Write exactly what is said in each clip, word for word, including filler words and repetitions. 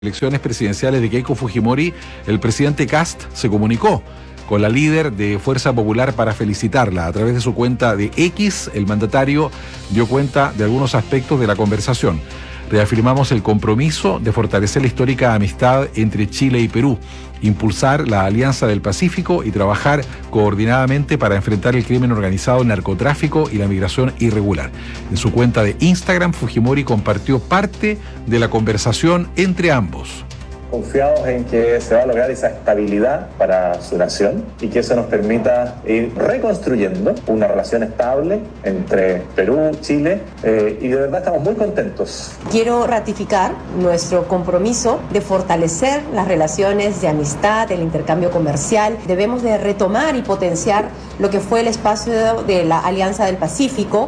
Elecciones presidenciales de Keiko Fujimori, el presidente Kast se comunicó con la líder de Fuerza Popular para felicitarla. A través de su cuenta de X, el mandatario dio cuenta de algunos aspectos de la conversación. Reafirmamos el compromiso de fortalecer la histórica amistad entre Chile y Perú, impulsar la Alianza del Pacífico y trabajar coordinadamente para enfrentar el crimen organizado, el narcotráfico y la migración irregular. En su cuenta de Instagram, Fujimori compartió parte de la conversación entre ambos. Confiados en que se va a lograr esa estabilidad para su nación y que eso nos permita ir reconstruyendo una relación estable entre Perú, Chile eh, y de verdad estamos muy contentos. Quiero ratificar nuestro compromiso de fortalecer las relaciones de amistad, el intercambio comercial. Debemos de retomar y potenciar lo que fue el espacio de la Alianza del Pacífico.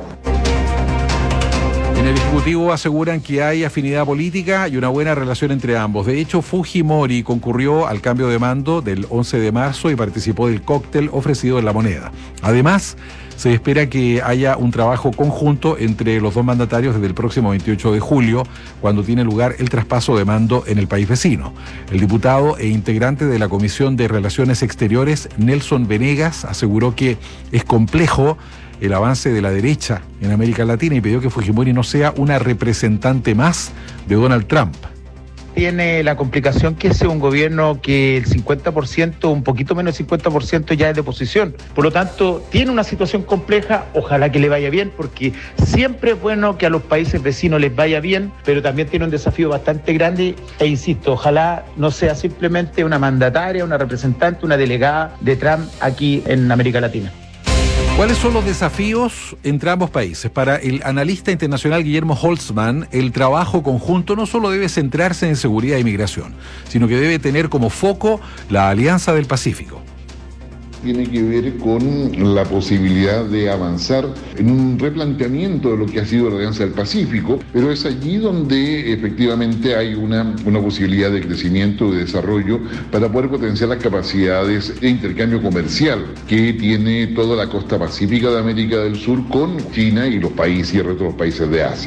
En el Ejecutivo aseguran que hay afinidad política y una buena relación entre ambos. De hecho, Fujimori concurrió al cambio de mando del once de marzo y participó del cóctel ofrecido en La Moneda. Además, se espera que haya un trabajo conjunto entre los dos mandatarios desde el próximo veintiocho de julio, cuando tiene lugar el traspaso de mando en el país vecino. El diputado e integrante de la Comisión de Relaciones Exteriores, Nelson Venegas, aseguró que es complejo el avance de la derecha en América Latina y pidió que Fujimori no sea una representante más de Donald Trump. Tiene la complicación que es un gobierno que el cincuenta por ciento, un poquito menos del cincuenta por ciento ya es de oposición. Por lo tanto, tiene una situación compleja, ojalá que le vaya bien, porque siempre es bueno que a los países vecinos les vaya bien, pero también tiene un desafío bastante grande e insisto, ojalá no sea simplemente una mandataria, una representante, una delegada de Trump aquí en América Latina. ¿Cuáles son los desafíos entre ambos países? Para el analista internacional Guillermo Holtzman, el trabajo conjunto no solo debe centrarse en seguridad e migración, sino que debe tener como foco la Alianza del Pacífico. Tiene que ver con la posibilidad de avanzar en un replanteamiento de lo que ha sido la Alianza del Pacífico, pero es allí donde efectivamente hay una, una posibilidad de crecimiento, de desarrollo, para poder potenciar las capacidades de intercambio comercial que tiene toda la costa pacífica de América del Sur con China y los países y el resto de los países de Asia.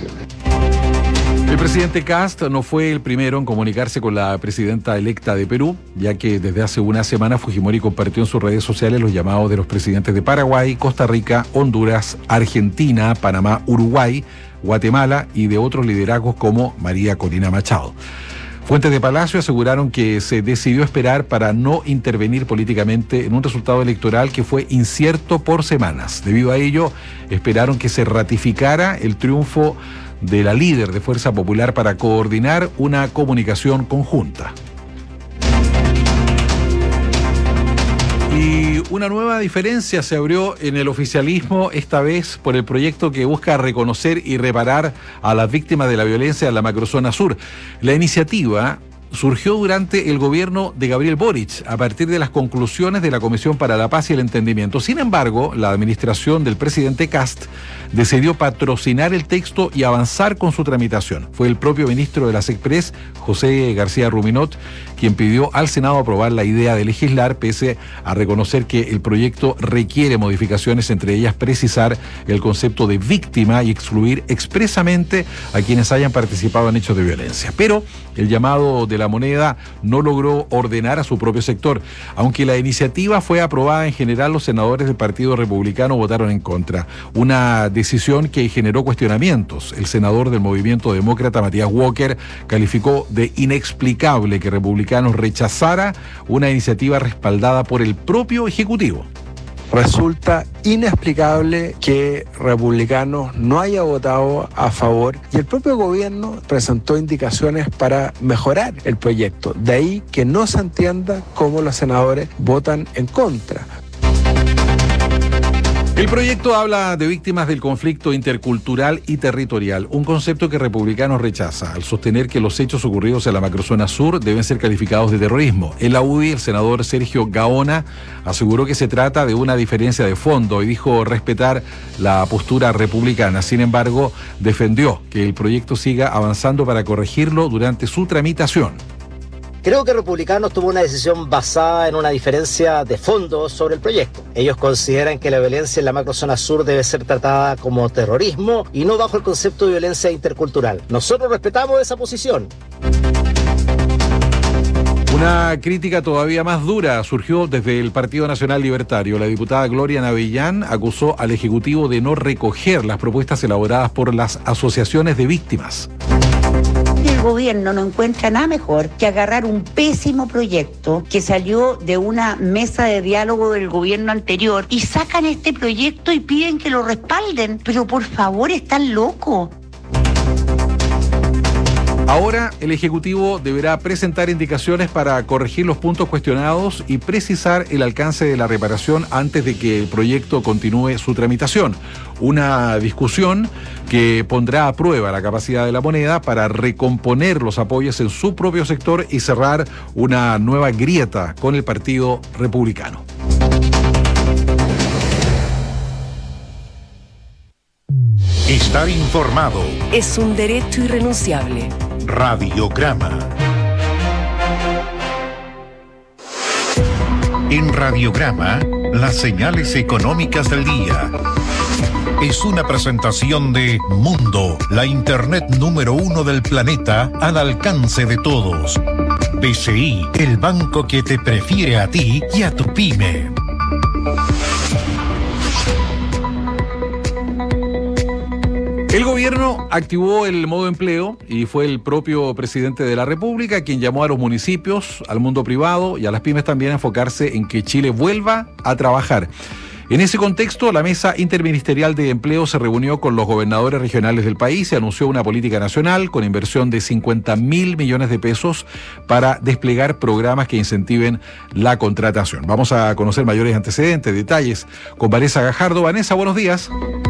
El presidente Kast no fue el primero en comunicarse con la presidenta electa de Perú, ya que desde hace una semana Fujimori compartió en sus redes sociales los llamados de los presidentes de Paraguay, Costa Rica, Honduras, Argentina, Panamá, Uruguay, Guatemala y de otros liderazgos como María Corina Machado. Fuentes de Palacio aseguraron que se decidió esperar para no intervenir políticamente en un resultado electoral que fue incierto por semanas. Debido a ello, esperaron que se ratificara el triunfo de la líder de Fuerza Popular para coordinar una comunicación conjunta. Y una nueva diferencia se abrió en el oficialismo, esta vez por el proyecto que busca reconocer y reparar a las víctimas de la violencia en la macrozona sur. La iniciativa surgió durante el gobierno de Gabriel Boric, a partir de las conclusiones de la Comisión para la Paz y el Entendimiento. Sin embargo, la administración del presidente Kast decidió patrocinar el texto y avanzar con su tramitación. Fue el propio ministro de la SECPRES, José García Ruminot, quien pidió al Senado aprobar la idea de legislar, pese a reconocer que el proyecto requiere modificaciones, entre ellas precisar el concepto de víctima y excluir expresamente a quienes hayan participado en hechos de violencia. Pero el llamado de La Moneda no logró ordenar a su propio sector. Aunque la iniciativa fue aprobada en general, los senadores del Partido Republicano votaron en contra. Una decisión que generó cuestionamientos. El senador del Movimiento Demócrata, Matías Walker, calificó de inexplicable que Republicanos rechazara una iniciativa respaldada por el propio Ejecutivo. Resulta inexplicable que Republicanos no haya votado a favor y el propio gobierno presentó indicaciones para mejorar el proyecto. De ahí que no se entienda cómo los senadores votan en contra. El proyecto habla de víctimas del conflicto intercultural y territorial, un concepto que Republicanos rechaza, al sostener que los hechos ocurridos en la macrozona sur deben ser calificados de terrorismo. En la U D I, el senador Sergio Gaona aseguró que se trata de una diferencia de fondo y dijo respetar la postura republicana. Sin embargo, defendió que el proyecto siga avanzando para corregirlo durante su tramitación. Creo que Republicanos tuvo una decisión basada en una diferencia de fondo sobre el proyecto. Ellos consideran que la violencia en la macrozona sur debe ser tratada como terrorismo y no bajo el concepto de violencia intercultural. Nosotros respetamos esa posición. Una crítica todavía más dura surgió desde el Partido Nacional Libertario. La diputada Gloria Navellán acusó al Ejecutivo de no recoger las propuestas elaboradas por las asociaciones de víctimas. El gobierno no encuentra nada mejor que agarrar un pésimo proyecto que salió de una mesa de diálogo del gobierno anterior y sacan este proyecto y piden que lo respalden. Pero por favor, están locos. Ahora el Ejecutivo deberá presentar indicaciones para corregir los puntos cuestionados y precisar el alcance de la reparación antes de que el proyecto continúe su tramitación. Una discusión que pondrá a prueba la capacidad de la moneda para recomponer los apoyos en su propio sector y cerrar una nueva grieta con el Partido Republicano. Estar informado es un derecho irrenunciable. Radiograma. En Radiograma, las señales económicas del día. Es una presentación de Mundo, la internet número uno del planeta al alcance de todos. B C I, el banco que te prefiere a ti y a tu pyme. El gobierno activó el modo empleo y fue el propio presidente de la República quien llamó a los municipios, al mundo privado y a las pymes también a enfocarse en que Chile vuelva a trabajar. En ese contexto, la Mesa Interministerial de Empleo se reunió con los gobernadores regionales del país y anunció una política nacional con inversión de cincuenta mil millones de pesos para desplegar programas que incentiven la contratación. Vamos a conocer mayores antecedentes, detalles con Vanessa Gajardo. Vanessa, buenos días.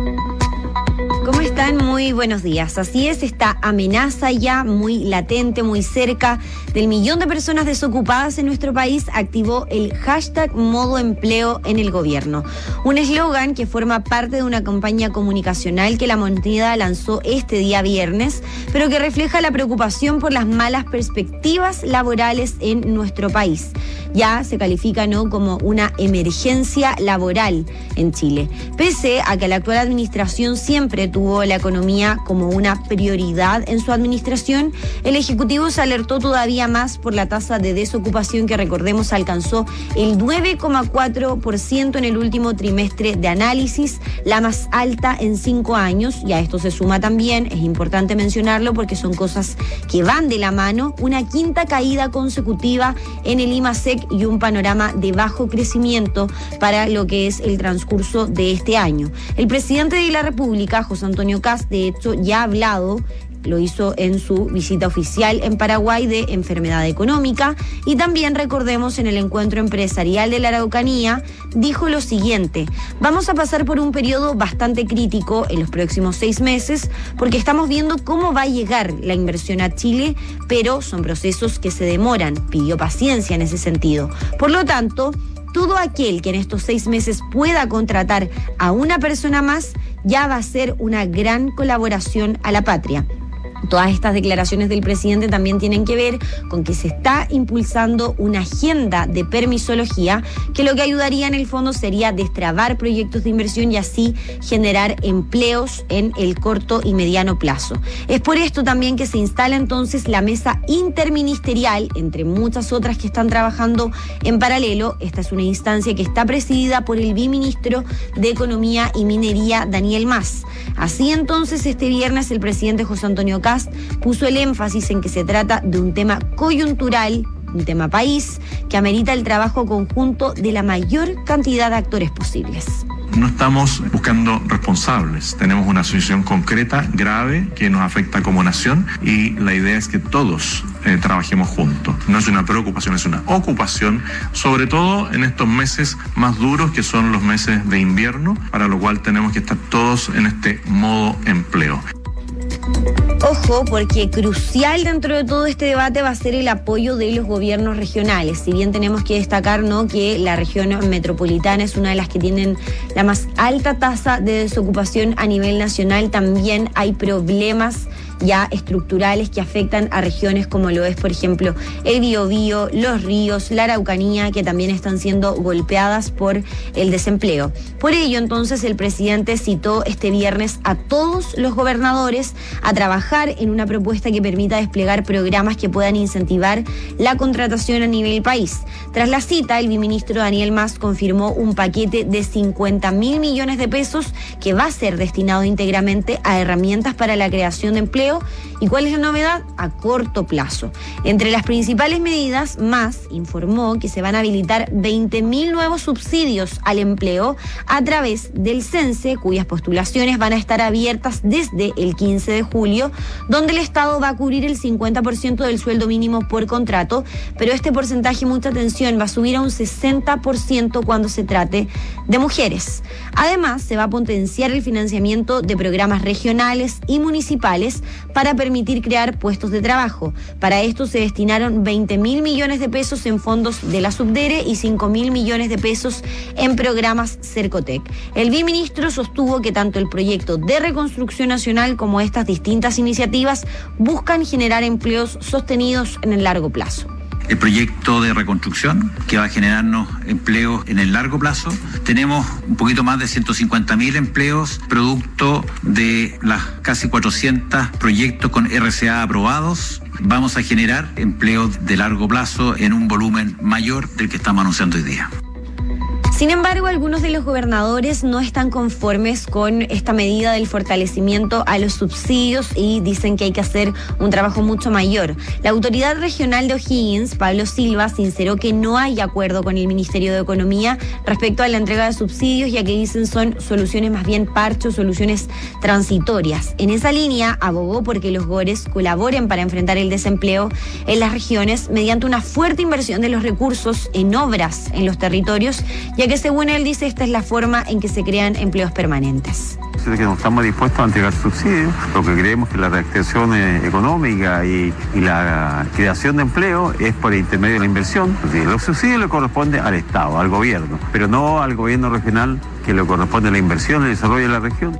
¿Cómo están? Muy buenos días. Así es, esta amenaza ya muy latente, muy cerca del millón de personas desocupadas en nuestro país activó el hashtag modo empleo en el gobierno. Un eslogan que forma parte de una campaña comunicacional que la moneda lanzó este día viernes, pero que refleja la preocupación por las malas perspectivas laborales en nuestro país. Ya se califica, ¿no?, como una emergencia laboral en Chile. Pese a que la actual administración siempre tuvo la economía como una prioridad en su administración, el Ejecutivo se alertó todavía más por la tasa de desocupación que, recordemos, alcanzó el nueve coma cuatro por ciento en el último trimestre de análisis, la más alta en cinco años, y a esto se suma también, es importante mencionarlo porque son cosas que van de la mano, una quinta caída consecutiva en el IMASEC y un panorama de bajo crecimiento para lo que es el transcurso de este año. El presidente de la República, José Antonio Kast, de hecho, ya ha hablado, lo hizo en su visita oficial en Paraguay, de enfermedad económica, y también, recordemos, en el encuentro empresarial de la Araucanía, dijo lo siguiente: vamos a pasar por un periodo bastante crítico en los próximos seis meses porque estamos viendo cómo va a llegar la inversión a Chile, pero son procesos que se demoran, pidió paciencia en ese sentido. Por lo tanto, todo aquel que en estos seis meses pueda contratar a una persona más ya va a ser una gran colaboración a la patria. Todas estas declaraciones del presidente también tienen que ver con que se está impulsando una agenda de permisología que lo que ayudaría en el fondo sería destrabar proyectos de inversión y así generar empleos en el corto y mediano plazo. Es por esto también que se instala entonces la mesa interministerial, entre muchas otras que están trabajando en paralelo. Esta es una instancia que está presidida por el viceministro de Economía y Minería, Daniel Mas. Así entonces, este viernes el presidente José Antonio Kast puso el énfasis en que se trata de un tema coyuntural, un tema país, que amerita el trabajo conjunto de la mayor cantidad de actores posibles. No estamos buscando responsables, tenemos una situación concreta, grave, que nos afecta como nación y la idea es que todos eh, trabajemos juntos. No es una preocupación, es una ocupación, sobre todo en estos meses más duros que son los meses de invierno, para lo cual tenemos que estar todos en este modo empleo. Ojo, porque crucial dentro de todo este debate va a ser el apoyo de los gobiernos regionales. Si bien tenemos que destacar, ¿no?, que la región metropolitana es una de las que tienen la más alta tasa de desocupación a nivel nacional, también hay problemas ya estructurales que afectan a regiones como lo es, por ejemplo, el Biobío, los ríos, la Araucanía, que también están siendo golpeadas por el desempleo. Por ello, entonces, el presidente citó este viernes a todos los gobernadores a trabajar en una propuesta que permita desplegar programas que puedan incentivar la contratación a nivel país. Tras la cita, el viceministro Daniel Mas confirmó un paquete de cincuenta mil millones de pesos que va a ser destinado íntegramente a herramientas para la creación de empleo. ¿Y cuál es la novedad? A corto plazo. Entre las principales medidas, Mas informó que se van a habilitar veinte mil nuevos subsidios al empleo a través del CENSE, cuyas postulaciones van a estar abiertas desde el quince de julio, donde el Estado va a cubrir el cincuenta por ciento del sueldo mínimo por contrato, pero este porcentaje, mucha atención, va a subir a un sesenta por ciento cuando se trate de mujeres. Además, se va a potenciar el financiamiento de programas regionales y municipales para permitir crear puestos de trabajo. Para esto se destinaron veinte mil millones de pesos en fondos de la Subdere y cinco mil millones de pesos en programas Cercotec. El viceministro sostuvo que tanto el proyecto de reconstrucción nacional como estas distintas iniciativas buscan generar empleos sostenidos en el largo plazo. El proyecto de reconstrucción que va a generarnos empleos en el largo plazo. Tenemos un poquito más de ciento cincuenta mil empleos producto de las casi cuatrocientos proyectos con R C A aprobados. Vamos a generar empleos de largo plazo en un volumen mayor del que estamos anunciando hoy día. Sin embargo, algunos de los gobernadores no están conformes con esta medida del fortalecimiento a los subsidios y dicen que hay que hacer un trabajo mucho mayor. La autoridad regional de O'Higgins, Pablo Silva, sinceró que no hay acuerdo con el Ministerio de Economía respecto a la entrega de subsidios, ya que dicen son soluciones más bien parchos, soluciones transitorias. En esa línea, abogó porque los GORES colaboren para enfrentar el desempleo en las regiones mediante una fuerte inversión de los recursos en obras en los territorios, ya que según él dice esta es la forma en que se crean empleos permanentes. Que no estamos dispuestos a entregar subsidios, lo que creemos que la reactivación económica y, y la creación de empleo es por intermedio de la inversión. Los subsidios le corresponden al Estado, al gobierno, pero no al gobierno regional, que le corresponde la inversión y el desarrollo de la región.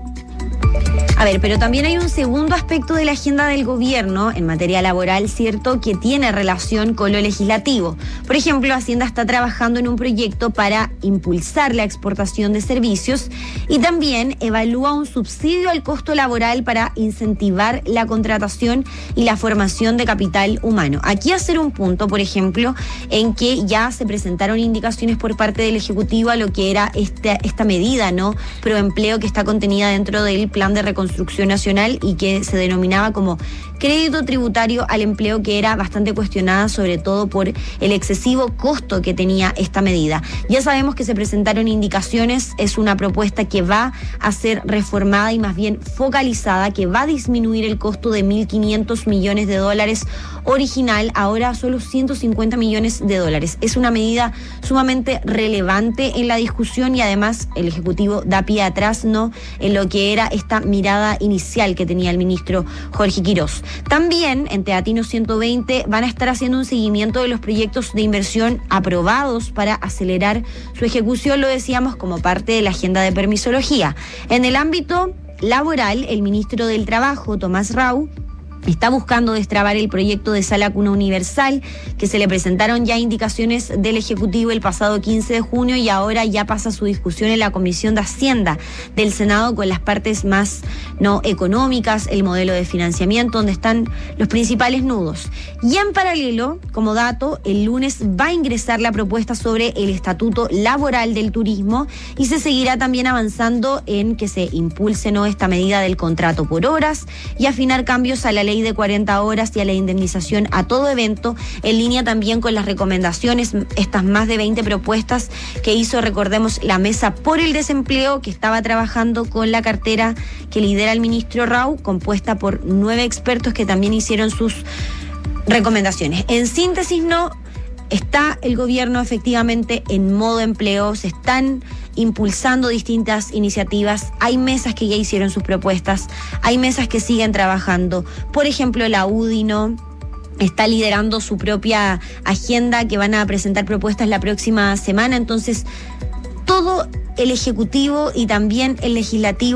A ver, pero también hay un segundo aspecto de la agenda del gobierno en materia laboral, cierto, que tiene relación con lo legislativo. Por ejemplo, Hacienda está trabajando en un proyecto para impulsar la exportación de servicios y también evalúa un subsidio al costo laboral para incentivar la contratación y la formación de capital humano. Aquí hacer un punto, por ejemplo, en que ya se presentaron indicaciones por parte del Ejecutivo a lo que era esta, esta medida, ¿no?, proempleo, que está contenida dentro del Plan de Reconstrucción Construcción Nacional y que se denominaba como crédito tributario al empleo, que era bastante cuestionada sobre todo por el excesivo costo que tenía esta medida. Ya sabemos que se presentaron indicaciones, es una propuesta que va a ser reformada y más bien focalizada, que va a disminuir el costo de mil quinientos millones de dólares original, ahora solo ciento cincuenta millones de dólares. Es una medida sumamente relevante en la discusión y además el Ejecutivo da pie atrás, ¿no?, en lo que era esta mirada inicial que tenía el ministro Jorge Quirós. También en Teatino ciento veinte van a estar haciendo un seguimiento de los proyectos de inversión aprobados para acelerar su ejecución, lo decíamos, como parte de la agenda de permisología. En el ámbito laboral, el ministro del Trabajo, Tomás Rau, está buscando destrabar el proyecto de Sala Cuna Universal, que se le presentaron ya indicaciones del Ejecutivo el pasado quince de junio y ahora ya pasa su discusión en la Comisión de Hacienda del Senado con las partes más no económicas, el modelo de financiamiento, donde están los principales nudos. Y en paralelo, como dato, el lunes va a ingresar la propuesta sobre el Estatuto Laboral del Turismo y se seguirá también avanzando en que se impulse, ¿no?, esta medida del contrato por horas y afinar cambios a la ley de cuarenta horas y a la indemnización a todo evento, en línea también con las recomendaciones, estas más de veinte propuestas que hizo, recordemos, la Mesa por el Desempleo, que estaba trabajando con la cartera que lidera el ministro Rau, compuesta por nueve expertos que también hicieron sus recomendaciones. En síntesis, no está el gobierno efectivamente en modo empleo, se están impulsando distintas iniciativas, hay mesas que ya hicieron sus propuestas, hay mesas que siguen trabajando, por ejemplo la UDI, ¿no?, está liderando su propia agenda, que van a presentar propuestas la próxima semana, entonces todo el Ejecutivo y también el Legislativo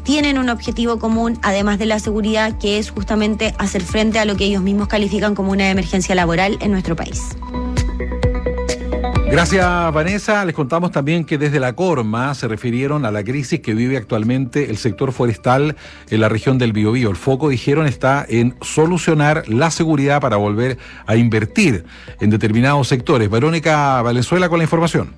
tienen un objetivo común, además de la seguridad, que es justamente hacer frente a lo que ellos mismos califican como una emergencia laboral en nuestro país. Gracias, Vanessa. Les contamos también que desde la Corma se refirieron a la crisis que vive actualmente el sector forestal en la región del Biobío. El foco, dijeron, está en solucionar la seguridad para volver a invertir en determinados sectores. Verónica Valenzuela con la información.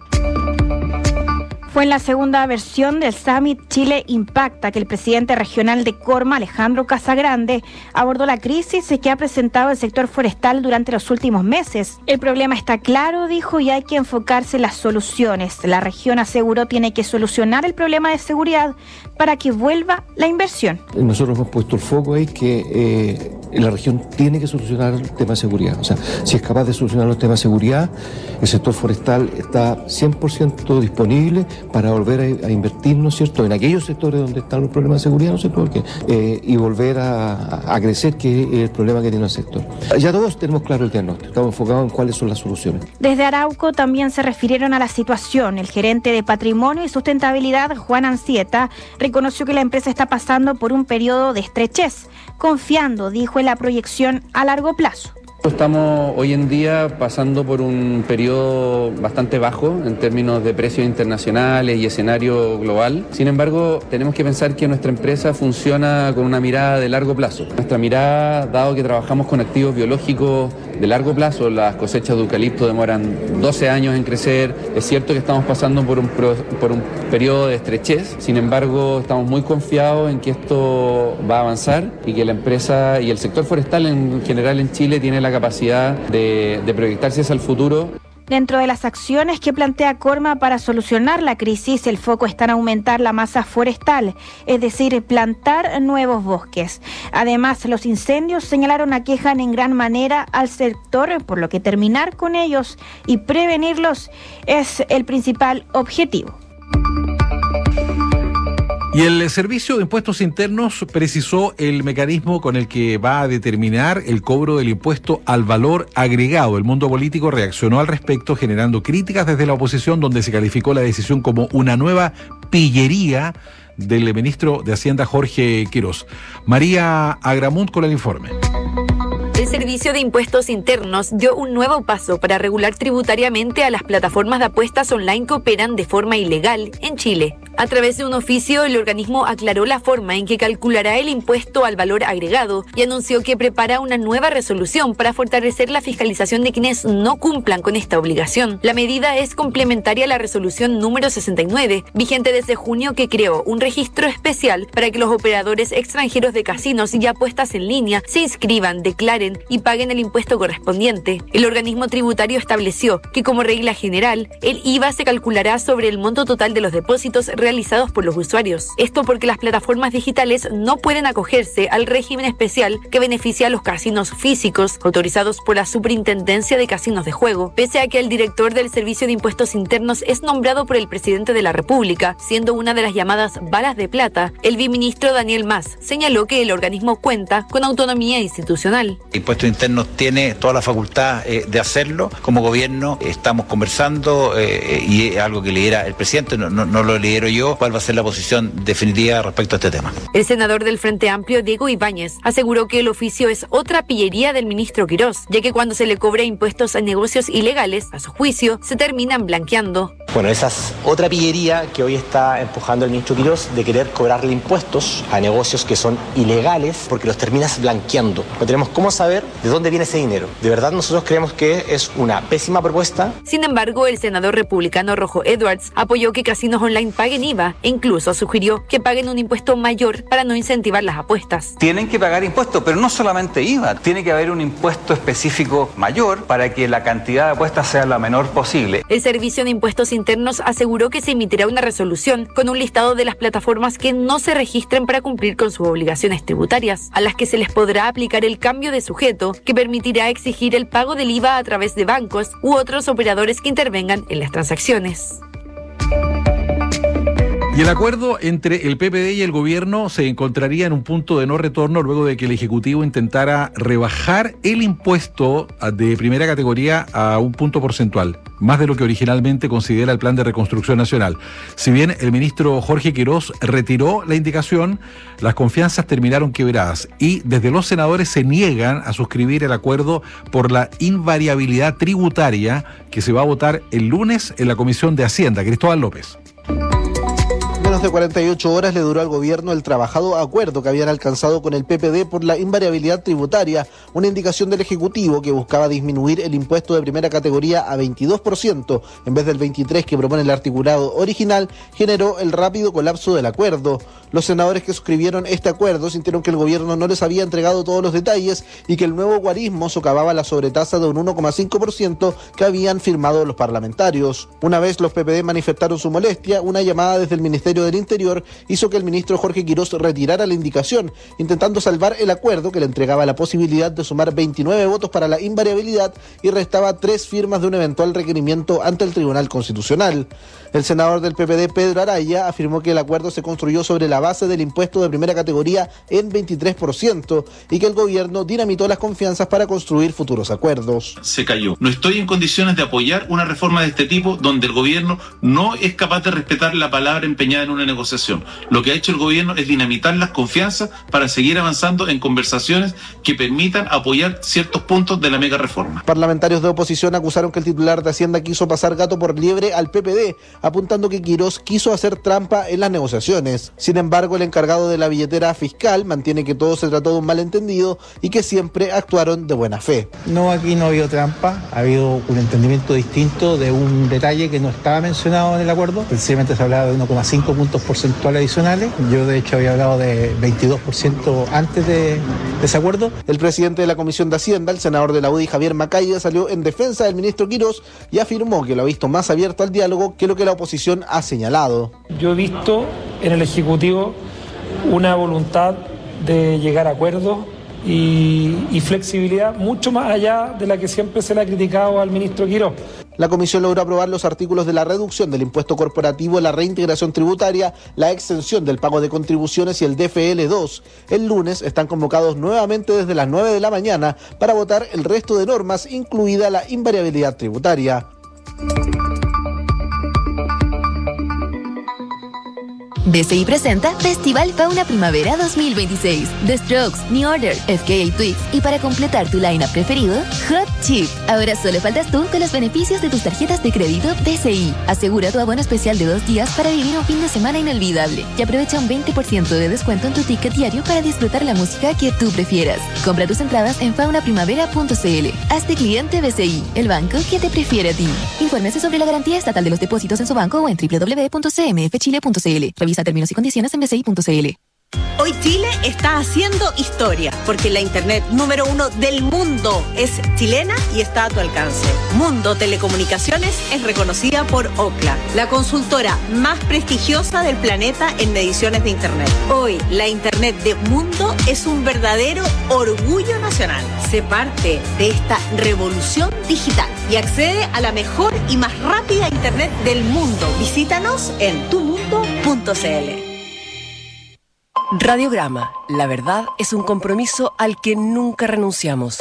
Fue en la segunda versión del Summit Chile Impacta que el presidente regional de Corma, Alejandro Casagrande, abordó la crisis que ha presentado el sector forestal durante los últimos meses. El problema está claro, dijo, y hay que enfocarse en las soluciones. La región, aseguró, tiene que solucionar el problema de seguridad para que vuelva la inversión. Nosotros hemos puesto el foco ahí que eh, la región tiene que solucionar el tema de seguridad. O sea, si es capaz de solucionar los temas de seguridad, el sector forestal está cien por ciento disponible para volver a, a invertir, ¿no es cierto?, en aquellos sectores donde están los problemas de seguridad, ¿no es cierto?, porque, eh, y volver a, a crecer, que es el problema que tiene el sector. Ya todos tenemos claro el diagnóstico, estamos enfocados en cuáles son las soluciones. Desde Arauco también se refirieron a la situación. El gerente de Patrimonio y Sustentabilidad, Juan Ancieta, reconoció que la empresa está pasando por un periodo de estrechez, confiando, dijo, en la proyección a largo plazo. Estamos hoy en día pasando por un periodo bastante bajo en términos de precios internacionales y escenario global. Sin embargo, tenemos que pensar que nuestra empresa funciona con una mirada de largo plazo. Nuestra mirada, dado que trabajamos con activos biológicos de largo plazo, las cosechas de eucalipto demoran doce años en crecer. Es cierto que estamos pasando por un, pro, por un periodo de estrechez. Sin embargo, estamos muy confiados en que esto va a avanzar y que la empresa y el sector forestal en general en Chile tiene la capacidad de, de proyectarse hacia el futuro. Dentro de las acciones que plantea Corma para solucionar la crisis, el foco está en aumentar la masa forestal, es decir, plantar nuevos bosques. Además, los incendios, señalaron, aquejan en gran manera al sector, por lo que terminar con ellos y prevenirlos es el principal objetivo. Y el Servicio de Impuestos Internos precisó el mecanismo con el que va a determinar el cobro del impuesto al valor agregado. El mundo político reaccionó al respecto, generando críticas desde la oposición, donde se calificó la decisión como una nueva pillería del ministro de Hacienda, Jorge Quirós. María Agramunt con el informe. El Servicio de Impuestos Internos dio un nuevo paso para regular tributariamente a las plataformas de apuestas online que operan de forma ilegal en Chile. A través de un oficio, el organismo aclaró la forma en que calculará el impuesto al valor agregado y anunció que prepara una nueva resolución para fortalecer la fiscalización de quienes no cumplan con esta obligación. La medida es complementaria a la resolución número sesenta y nueve, vigente desde junio, que creó un registro especial para que los operadores extranjeros de casinos y apuestas en línea se inscriban, declaren y paguen el impuesto correspondiente. El organismo tributario estableció que, como regla general, el I V A se calculará sobre el monto total de los depósitos realizados por los usuarios. Esto porque las plataformas digitales no pueden acogerse al régimen especial que beneficia a los casinos físicos autorizados por la Superintendencia de Casinos de Juego, pese a que el director del Servicio de Impuestos Internos es nombrado por el presidente de la República, siendo una de las llamadas balas de plata. El viceministro Daniel Mas señaló que el organismo cuenta con autonomía institucional. Impuestos Internos tiene toda la facultad eh, de hacerlo. Como gobierno eh, estamos conversando eh, y es algo que lidera el presidente, no, no, no lo lidero yo, cuál va a ser la posición definitiva respecto a este tema. El senador del Frente Amplio, Diego Ibáñez, aseguró que el oficio es otra pillería del ministro Quirós, ya que cuando se le cobra impuestos a negocios ilegales, a su juicio, se terminan blanqueando. Bueno, esa es otra pillería que hoy está empujando el ministro Quirós, de querer cobrarle impuestos a negocios que son ilegales porque los terminas blanqueando. No tenemos cómo saber de dónde viene ese dinero. De verdad, nosotros creemos que es una pésima propuesta. Sin embargo, el senador republicano Rojo Edwards apoyó que casinos online paguen I V A e incluso sugirió que paguen un impuesto mayor para no incentivar las apuestas. Tienen que pagar impuestos, pero no solamente I V A. Tiene que haber un impuesto específico mayor para que la cantidad de apuestas sea la menor posible. El Servicio de Impuestos Internos aseguró que se emitirá una resolución con un listado de las plataformas que no se registren para cumplir con sus obligaciones tributarias, a las que se les podrá aplicar el cambio de sujeto que permitirá exigir el pago del I V A a través de bancos u otros operadores que intervengan en las transacciones. Y el acuerdo entre el P P D y el gobierno se encontraría en un punto de no retorno luego de que el Ejecutivo intentara rebajar el impuesto de primera categoría a un punto porcentual, más de lo que originalmente considera el Plan de Reconstrucción Nacional. Si bien el ministro Jorge Quirós retiró la indicación, las confianzas terminaron quebradas y desde los senadores se niegan a suscribir el acuerdo por la invariabilidad tributaria que se va a votar el lunes en la Comisión de Hacienda. Cristóbal López. Menos de cuarenta y ocho horas le duró al gobierno el trabajado acuerdo que habían alcanzado con el P P D por la invariabilidad tributaria, una indicación del Ejecutivo que buscaba disminuir el impuesto de primera categoría a veintidós por ciento en vez del veintitrés por ciento que propone el articulado original, generó el rápido colapso del acuerdo. Los senadores que suscribieron este acuerdo sintieron que el gobierno no les había entregado todos los detalles y que el nuevo guarismo socavaba la sobretasa de un uno coma cinco por ciento que habían firmado los parlamentarios. Una vez los P P D manifestaron su molestia, una llamada desde el Ministerio del Interior hizo que el ministro Jorge Quirós retirara la indicación, intentando salvar el acuerdo que le entregaba la posibilidad de sumar veintinueve votos para la invariabilidad y restaba tres firmas de un eventual requerimiento ante el Tribunal Constitucional. El senador del P P D, Pedro Araya, afirmó que el acuerdo se construyó sobre la base del impuesto de primera categoría en veintitrés por ciento y que el gobierno dinamitó las confianzas para construir futuros acuerdos. Se cayó. No estoy en condiciones de apoyar una reforma de este tipo donde el gobierno no es capaz de respetar la palabra empeñada en una negociación. Lo que ha hecho el gobierno es dinamitar las confianzas para seguir avanzando en conversaciones que permitan apoyar ciertos puntos de la mega reforma. Parlamentarios de oposición acusaron que el titular de Hacienda quiso pasar gato por liebre al P P D, apuntando que Quirós quiso hacer trampa en las negociaciones. Sin embargo, el encargado de la billetera fiscal mantiene que todo se trató de un malentendido y que siempre actuaron de buena fe. No, aquí no ha habido trampa, ha habido un entendimiento distinto de un detalle que no estaba mencionado en el acuerdo. Precisamente se hablaba de uno coma cinco puntos porcentuales adicionales. Yo de hecho había hablado de veintidós por ciento antes de, de ese acuerdo. El presidente de la Comisión de Hacienda, el senador de la U D I, Javier Macaya, salió en defensa del ministro Quirós y afirmó que lo ha visto más abierto al diálogo que lo que la oposición ha señalado. Yo he visto en el Ejecutivo una voluntad de llegar a acuerdos y, y flexibilidad mucho más allá de la que siempre se le ha criticado al ministro Quirós. La comisión logró aprobar los artículos de la reducción del impuesto corporativo, la reintegración tributaria, la exención del pago de contribuciones y el D F L dos. El lunes están convocados nuevamente desde las nueve de la mañana para votar el resto de normas, incluida la invariabilidad tributaria. B C I presenta Festival Fauna Primavera dos mil veintiséis. The Strokes, New Order, F K A Twigs y para completar tu line-up preferido, Hot Chip. Ahora solo faltas tú con los beneficios de tus tarjetas de crédito B C I. Asegura tu abono especial de dos días para vivir un fin de semana inolvidable y aprovecha un veinte por ciento de descuento en tu ticket diario para disfrutar la música que tú prefieras. Compra tus entradas en fauna primavera punto c l. Hazte cliente B C I, el banco que te prefiere a ti. Infórmese sobre la garantía estatal de los depósitos en su banco o en doble u doble u doble u punto c m f chile punto c l. Revisa términos y condiciones en b c i punto c l. Hoy Chile está haciendo historia, porque la internet número uno del mundo es chilena y está a tu alcance. Mundo Telecomunicaciones es reconocida por Ookla, la consultora más prestigiosa del planeta en mediciones de internet. Hoy, la internet de Mundo es un verdadero orgullo nacional. Sé parte de esta revolución digital y accede a la mejor y más rápida internet del mundo. Visítanos en tu mundo punto c l. Radiograma, la verdad es un compromiso al que nunca renunciamos.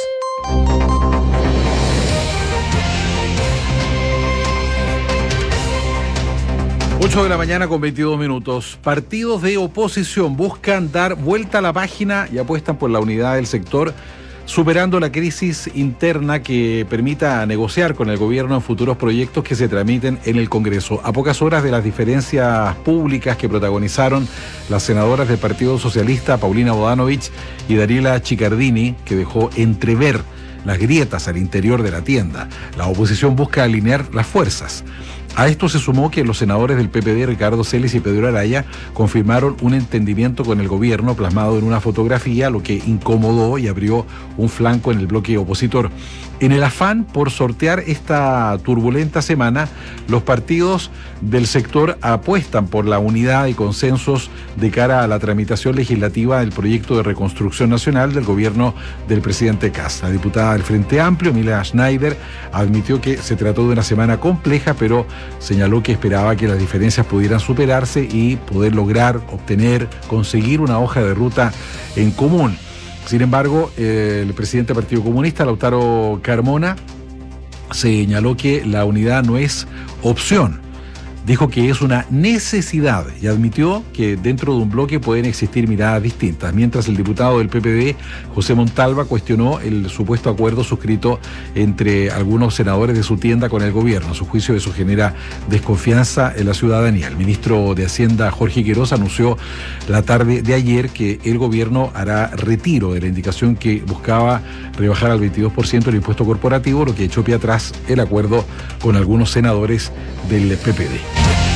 ocho de la mañana con veintidós minutos. Partidos de oposición buscan dar vuelta a la página y apuestan por la unidad del sector, superando la crisis interna que permita negociar con el gobierno en futuros proyectos que se tramiten en el Congreso. A pocas horas de las diferencias públicas que protagonizaron las senadoras del Partido Socialista, Paulina Bodanovich y Dariela Chicardini, que dejó entrever las grietas al interior de la tienda, la oposición busca alinear las fuerzas. A esto se sumó que los senadores del P P D, Ricardo Celis y Pedro Araya, confirmaron un entendimiento con el gobierno plasmado en una fotografía, lo que incomodó y abrió un flanco en el bloque opositor. En el afán por sortear esta turbulenta semana, los partidos del sector apuestan por la unidad y consensos de cara a la tramitación legislativa del proyecto de reconstrucción nacional del gobierno del presidente Kast. La diputada del Frente Amplio, Emilia Schneider, admitió que se trató de una semana compleja, pero señaló que esperaba que las diferencias pudieran superarse y poder lograr, obtener, conseguir una hoja de ruta en común. Sin embargo, eh, el presidente del Partido Comunista, Lautaro Carmona, señaló que la unidad no es opción. Dijo que es una necesidad y admitió que dentro de un bloque pueden existir miradas distintas, mientras el diputado del P P D, José Montalva, cuestionó el supuesto acuerdo suscrito entre algunos senadores de su tienda con el gobierno. A su juicio, eso genera desconfianza en la ciudadanía. El ministro de Hacienda, Jorge Quirós, anunció la tarde de ayer que el gobierno hará retiro de la indicación que buscaba rebajar al veintidós por ciento el impuesto corporativo, lo que echó pie atrás el acuerdo con algunos senadores del P P D.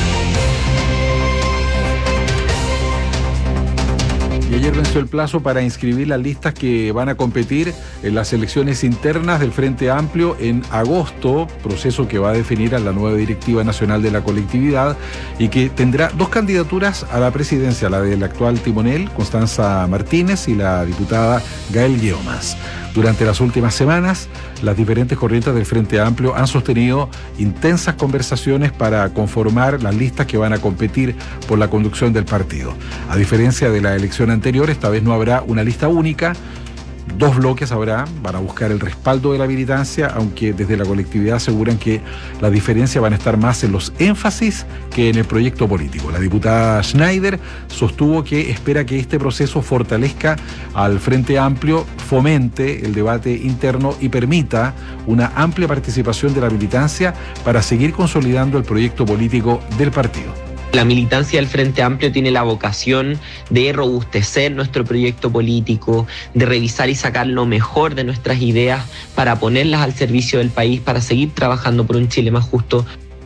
Y ayer venció el plazo para inscribir las listas que van a competir en las elecciones internas del Frente Amplio en agosto, proceso que va a definir a la nueva directiva nacional de la colectividad y que tendrá dos candidaturas a la presidencia, la del actual timonel, Constanza Martínez, y la diputada Gael Guiomas. Durante las últimas semanas, las diferentes corrientes del Frente Amplio han sostenido intensas conversaciones para conformar las listas que van a competir por la conducción del partido. A diferencia de la elección anterior, esta vez no habrá una lista única. Dos bloques habrá, van a buscar el respaldo de la militancia, aunque desde la colectividad aseguran que las diferencias van a estar más en los énfasis que en el proyecto político. La diputada Schneider sostuvo que espera que este proceso fortalezca al Frente Amplio, fomente el debate interno y permita una amplia participación de la militancia para seguir consolidando el proyecto político del partido. La militancia del Frente Amplio tiene la vocación de robustecer nuestro proyecto político, de revisar y sacar lo mejor de nuestras ideas para ponerlas al servicio del país, para seguir trabajando por un Chile más justo.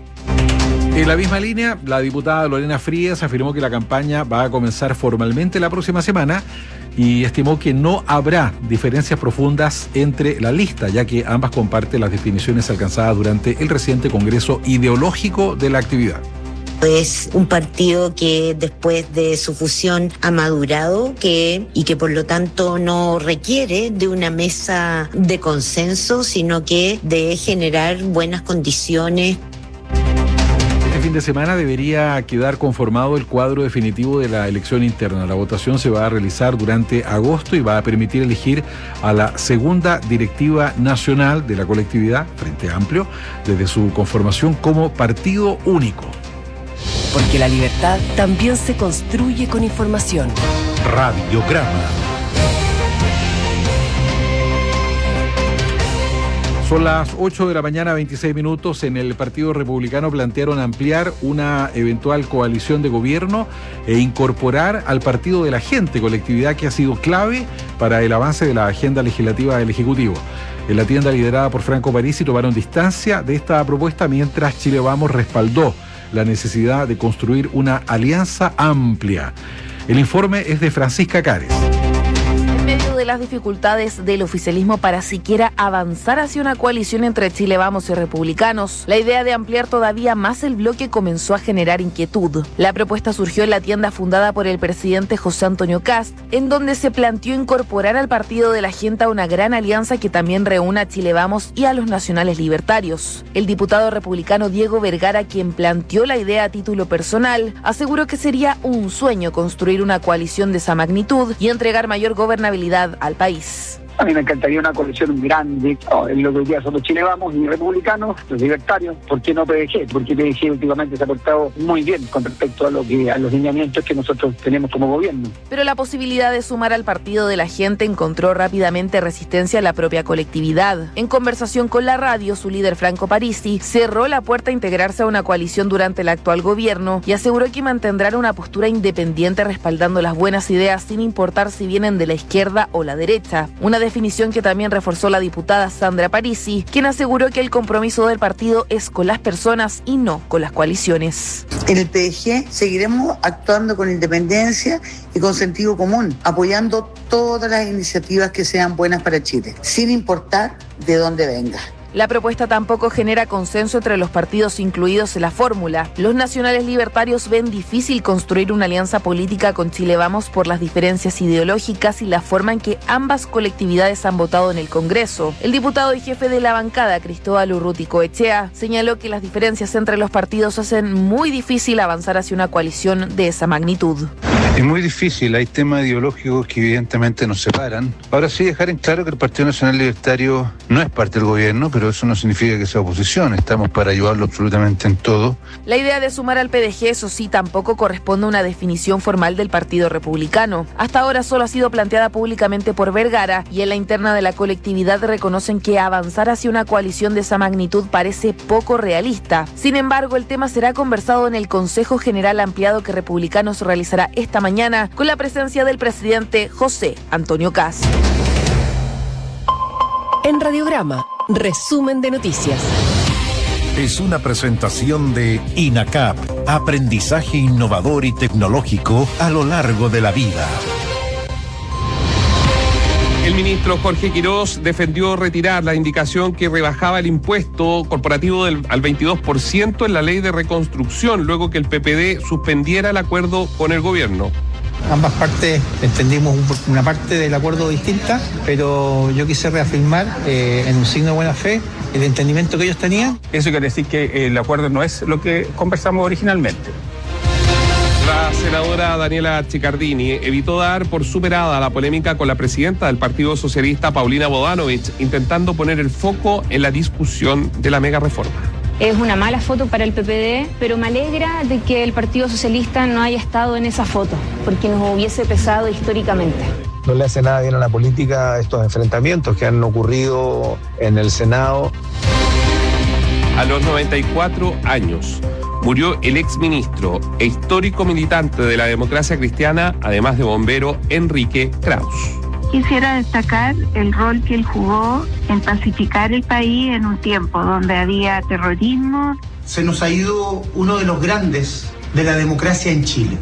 En la misma línea, la diputada Lorena Frías afirmó que la campaña va a comenzar formalmente la próxima semana y estimó que no habrá diferencias profundas entre la lista, ya que ambas comparten las definiciones alcanzadas durante el reciente Congreso Ideológico de la actividad. Es un partido que después de su fusión ha madurado que, y que por lo tanto no requiere de una mesa de consenso, sino que de generar buenas condiciones. Este fin de semana debería quedar conformado el cuadro definitivo de la elección interna. La votación se va a realizar durante agosto y va a permitir elegir a la segunda directiva nacional de la colectividad, Frente Amplio, desde su conformación como partido único. Porque la libertad también se construye con información. Radiograma. Son las ocho de la mañana, veintiséis minutos. En el Partido Republicano plantearon ampliar una eventual coalición de gobierno e incorporar al Partido de la Gente, colectividad que ha sido clave para el avance de la agenda legislativa del Ejecutivo. En la tienda liderada por Franco Parisi tomaron distancia de esta propuesta, mientras Chile Vamos respaldó la necesidad de construir una alianza amplia. El informe es de Francisca Cárez. En medio de las dificultades del oficialismo para siquiera avanzar hacia una coalición entre Chile Vamos y republicanos, la idea de ampliar todavía más el bloque comenzó a generar inquietud. La propuesta surgió en la tienda fundada por el presidente José Antonio Kast, en donde se planteó incorporar al Partido de la Gente a una gran alianza que también reúna a Chile Vamos y a los nacionales libertarios. El diputado republicano Diego Vergara, quien planteó la idea a título personal, aseguró que sería un sueño construir una coalición de esa magnitud y entregar mayor gobernabilidad al país. A mí me encantaría una coalición grande, oh, en lo que hoy día somos Chile Vamos y republicanos, los libertarios. ¿Por qué no P D G? Porque P D G últimamente se ha portado muy bien con respecto a, lo que, a los lineamientos que nosotros tenemos como gobierno. Pero la posibilidad de sumar al Partido de la Gente encontró rápidamente resistencia a la propia colectividad. En conversación con la radio, su líder Franco Parisi cerró la puerta a integrarse a una coalición durante el actual gobierno y aseguró que mantendrá una postura independiente respaldando las buenas ideas sin importar si vienen de la izquierda o la derecha. Una definición que también reforzó la diputada Sandra Parisi, quien aseguró que el compromiso del partido es con las personas y no con las coaliciones. En el P D G seguiremos actuando con independencia y con sentido común, apoyando todas las iniciativas que sean buenas para Chile, sin importar de dónde venga. La propuesta tampoco genera consenso entre los partidos incluidos en la fórmula. Los nacionales libertarios ven difícil construir una alianza política con Chile Vamos por las diferencias ideológicas y la forma en que ambas colectividades han votado en el Congreso. El diputado y jefe de la bancada, Cristóbal Urruticoechea, señaló que las diferencias entre los partidos hacen muy difícil avanzar hacia una coalición de esa magnitud. Es muy difícil, hay temas ideológicos que evidentemente nos separan. Ahora sí dejar en claro que el Partido Nacional Libertario no es parte del gobierno, pero eso no significa que sea oposición, estamos para ayudarlo absolutamente en todo. La idea de sumar al P D G, eso sí, tampoco corresponde a una definición formal del Partido Republicano. Hasta ahora solo ha sido planteada públicamente por Vergara y en la interna de la colectividad reconocen que avanzar hacia una coalición de esa magnitud parece poco realista. Sin embargo, el tema será conversado en el Consejo General Ampliado que Republicanos realizará esta mañana con la presencia del presidente José Antonio Kast. En Radiograma, resumen de noticias. Es una presentación de INACAP, aprendizaje innovador y tecnológico a lo largo de la vida. El ministro Jorge Quirós defendió retirar la indicación que rebajaba el impuesto corporativo del, al veintidós por ciento en la ley de reconstrucción, luego que el P P D suspendiera el acuerdo con el gobierno. Ambas partes entendimos una parte del acuerdo distinta, pero yo quise reafirmar eh, en un signo de buena fe el entendimiento que ellos tenían. Eso quiere decir que el acuerdo no es lo que conversamos originalmente. La senadora Daniela Chiccardini evitó dar por superada la polémica con la presidenta del Partido Socialista, Paulina Bodanovich, intentando poner el foco en la discusión de la mega reforma. Es una mala foto para el P P D, pero me alegra de que el Partido Socialista no haya estado en esa foto, porque nos hubiese pesado históricamente. No le hace nada bien a la política estos enfrentamientos que han ocurrido en el Senado. A los noventa y cuatro años murió el exministro e histórico militante de la democracia cristiana, además de bombero, Enrique Kraus. Quisiera destacar el rol que él jugó en pacificar el país en un tiempo donde había terrorismo. Se nos ha ido uno de los grandes de la democracia en Chile.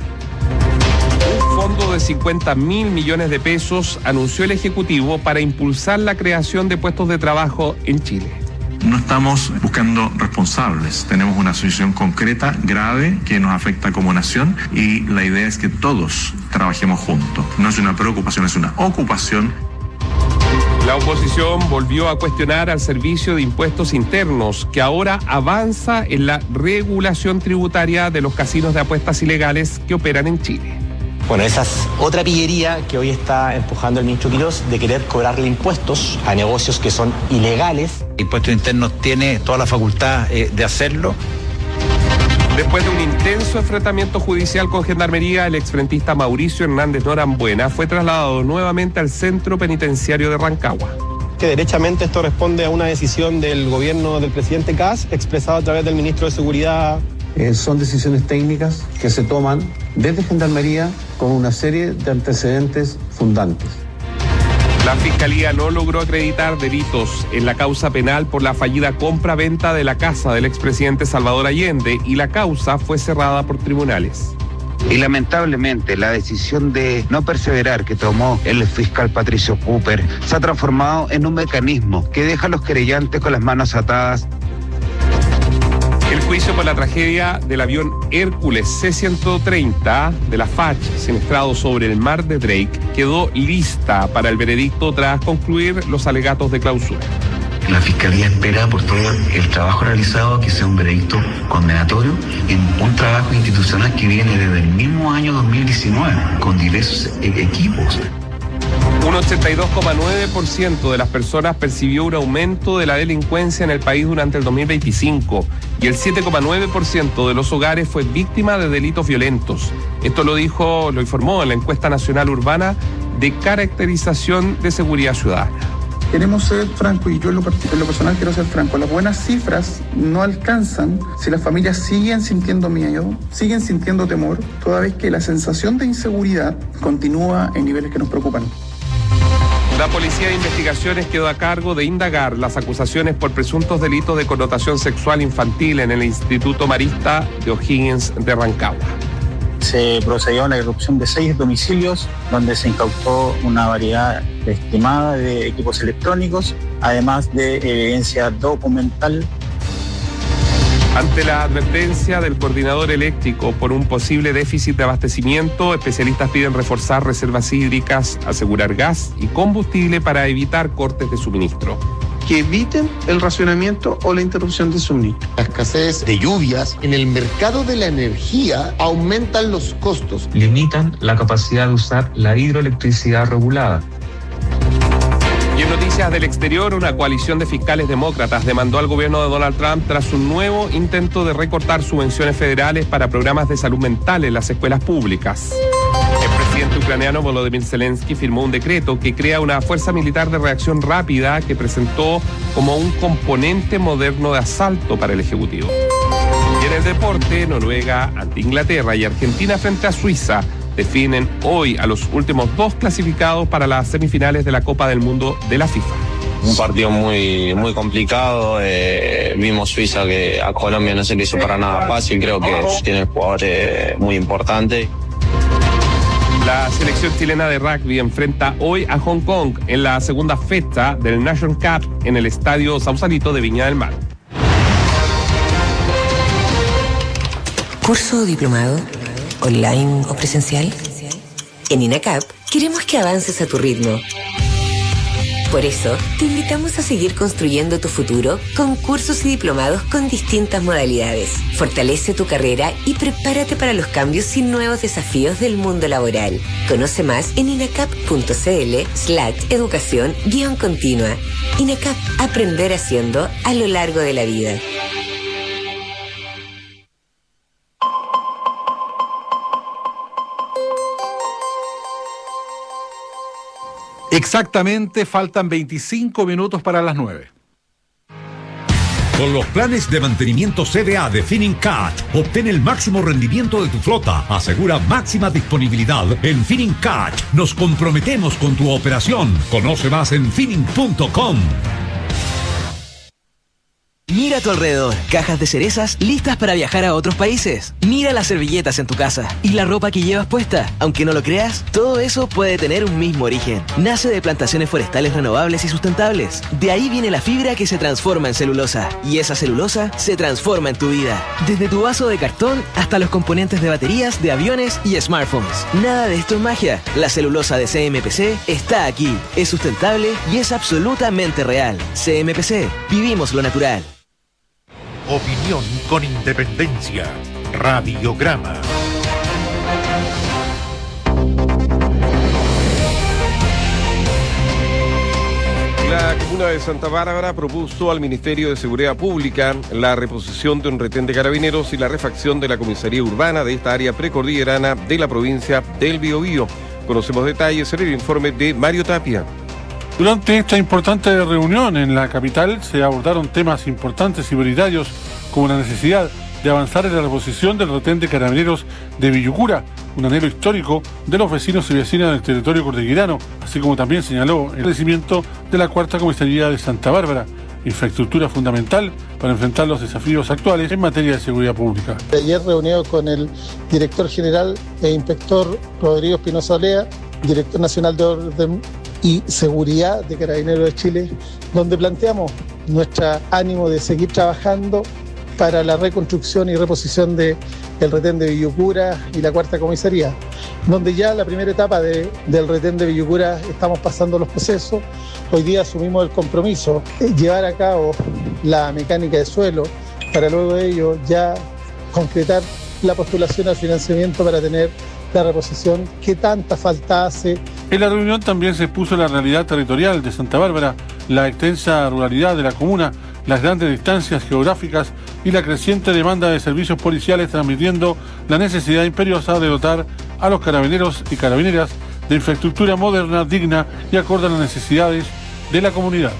Un fondo de cincuenta mil millones de pesos anunció el Ejecutivo para impulsar la creación de puestos de trabajo en Chile. No estamos buscando responsables, tenemos una situación concreta, grave, que nos afecta como nación y la idea es que todos trabajemos juntos. No es una preocupación, es una ocupación. La oposición volvió a cuestionar al Servicio de Impuestos Internos, que ahora avanza en la regulación tributaria de los casinos de apuestas ilegales que operan en Chile. Bueno, esa es otra pillería que hoy está empujando el ministro Quirós de querer cobrarle impuestos a negocios que son ilegales. Impuestos Internos tiene toda la facultad eh, de hacerlo. Después de un intenso enfrentamiento judicial con Gendarmería, el exfrentista Mauricio Hernández Norambuena fue trasladado nuevamente al centro penitenciario de Rancagua. Que derechamente esto responde a una decisión del gobierno del presidente Kast, expresada a través del ministro de Seguridad. Eh, son decisiones técnicas que se toman desde Gendarmería con una serie de antecedentes fundantes. La Fiscalía no logró acreditar delitos en la causa penal por la fallida compra-venta de la casa del expresidente Salvador Allende y la causa fue cerrada por tribunales. Y lamentablemente la decisión de no perseverar que tomó el fiscal Patricio Cooper se ha transformado en un mecanismo que deja a los querellantes con las manos atadas. El juicio por la tragedia del avión Hércules C ciento treinta de la F A C, siniestrado sobre el mar de Drake, quedó lista para el veredicto tras concluir los alegatos de clausura. La Fiscalía espera por todo el trabajo realizado que sea un veredicto condenatorio en un trabajo institucional que viene desde el mismo año dos mil diecinueve, con diversos e- equipos. Un ochenta y dos coma nueve por ciento de las personas percibió un aumento de la delincuencia en el país durante el dos mil veinticinco y el siete coma nueve por ciento de los hogares fue víctima de delitos violentos. Esto lo dijo, lo informó en la encuesta nacional urbana de caracterización de seguridad ciudadana. Queremos ser francos y yo en lo, en lo personal quiero ser franco. Las buenas cifras no alcanzan si las familias siguen sintiendo miedo, siguen sintiendo temor, toda vez que la sensación de inseguridad continúa en niveles que nos preocupan. La Policía de Investigaciones quedó a cargo de indagar las acusaciones por presuntos delitos de connotación sexual infantil en el Instituto Marista de O'Higgins de Rancagua. Se procedió a la irrupción de seis domicilios donde se incautó una variedad estimada de equipos electrónicos, además de evidencia documental. Ante la advertencia del coordinador eléctrico por un posible déficit de abastecimiento, especialistas piden reforzar reservas hídricas, asegurar gas y combustible para evitar cortes de suministro. Que eviten el racionamiento o la interrupción de suministro. La escasez de lluvias en el mercado de la energía aumentan los costos. Limitan la capacidad de usar la hidroelectricidad regulada. Y en noticias del exterior, una coalición de fiscales demócratas demandó al gobierno de Donald Trump tras un nuevo intento de recortar subvenciones federales para programas de salud mental en las escuelas públicas. El presidente ucraniano Volodymyr Zelensky firmó un decreto que crea una fuerza militar de reacción rápida que presentó como un componente moderno de asalto para el Ejecutivo. Y en el deporte, Noruega ante Inglaterra y Argentina frente a Suiza definen hoy a los últimos dos clasificados para las semifinales de la Copa del Mundo de la FIFA. Un partido muy, muy complicado. Eh, vimos Suiza que a Colombia no se le hizo para nada fácil. Creo que tiene jugadores muy importantes. La selección chilena de rugby enfrenta hoy a Hong Kong en la segunda fecha del Nation Cup en el estadio Sausalito de Viña del Mar. ¿Curso o diplomado? ¿Online o presencial? En INACAP queremos que avances a tu ritmo. Por eso, te invitamos a seguir construyendo tu futuro con cursos y diplomados con distintas modalidades. Fortalece tu carrera y prepárate para los cambios y nuevos desafíos del mundo laboral. Conoce más en inacap.cl slash educación guión continua. INACAP, aprender haciendo a lo largo de la vida. Exactamente, faltan veinticinco minutos para las nueve. Con los planes de mantenimiento C D A de Finincat, obtén el máximo rendimiento de tu flota. Asegura máxima disponibilidad. En Finincat nos comprometemos con tu operación. Conoce más en finning punto com. Mira a tu alrededor, cajas de cerezas listas para viajar a otros países. Mira las servilletas en tu casa y la ropa que llevas puesta. Aunque no lo creas, todo eso puede tener un mismo origen. Nace de plantaciones forestales renovables y sustentables. De ahí viene la fibra que se transforma en celulosa. Y esa celulosa se transforma en tu vida. Desde tu vaso de cartón hasta los componentes de baterías, de aviones y smartphones. Nada de esto es magia. La celulosa de C M P C está aquí. Es sustentable y es absolutamente real. C M P C. Vivimos lo natural. Opinión con independencia. Radiograma. La comuna de Santa Bárbara propuso al Ministerio de Seguridad Pública la reposición de un retén de carabineros y la refacción de la comisaría urbana de esta área precordillerana de la provincia del Biobío. Conocemos detalles en el informe de Mario Tapia. Durante esta importante reunión en la capital se abordaron temas importantes y prioritarios como la necesidad de avanzar en la reposición del retén de carabineros de Villucura, un anhelo histórico de los vecinos y vecinas del territorio cordillerano, así como también señaló el crecimiento de la cuarta comisaría de Santa Bárbara, infraestructura fundamental para enfrentar los desafíos actuales en materia de seguridad pública. Ayer reunido con el director general e inspector Rodrigo Espinosa Olea, director nacional de orden y seguridad de Carabineros de Chile, donde planteamos nuestro ánimo de seguir trabajando para la reconstrucción y reposición de el retén de Villucura y la cuarta comisaría, donde ya la primera etapa de, del retén de Villucura estamos pasando los procesos. Hoy día asumimos el compromiso de llevar a cabo la mecánica de suelo para luego de ello ya concretar la postulación al financiamiento para tener la reposición que tanta falta hace. En la reunión también se expuso la realidad territorial de Santa Bárbara, la extensa ruralidad de la comuna, las grandes distancias geográficas y la creciente demanda de servicios policiales, transmitiendo la necesidad imperiosa de dotar a los carabineros y carabineras de infraestructura moderna, digna y acorde a las necesidades de la comunidad.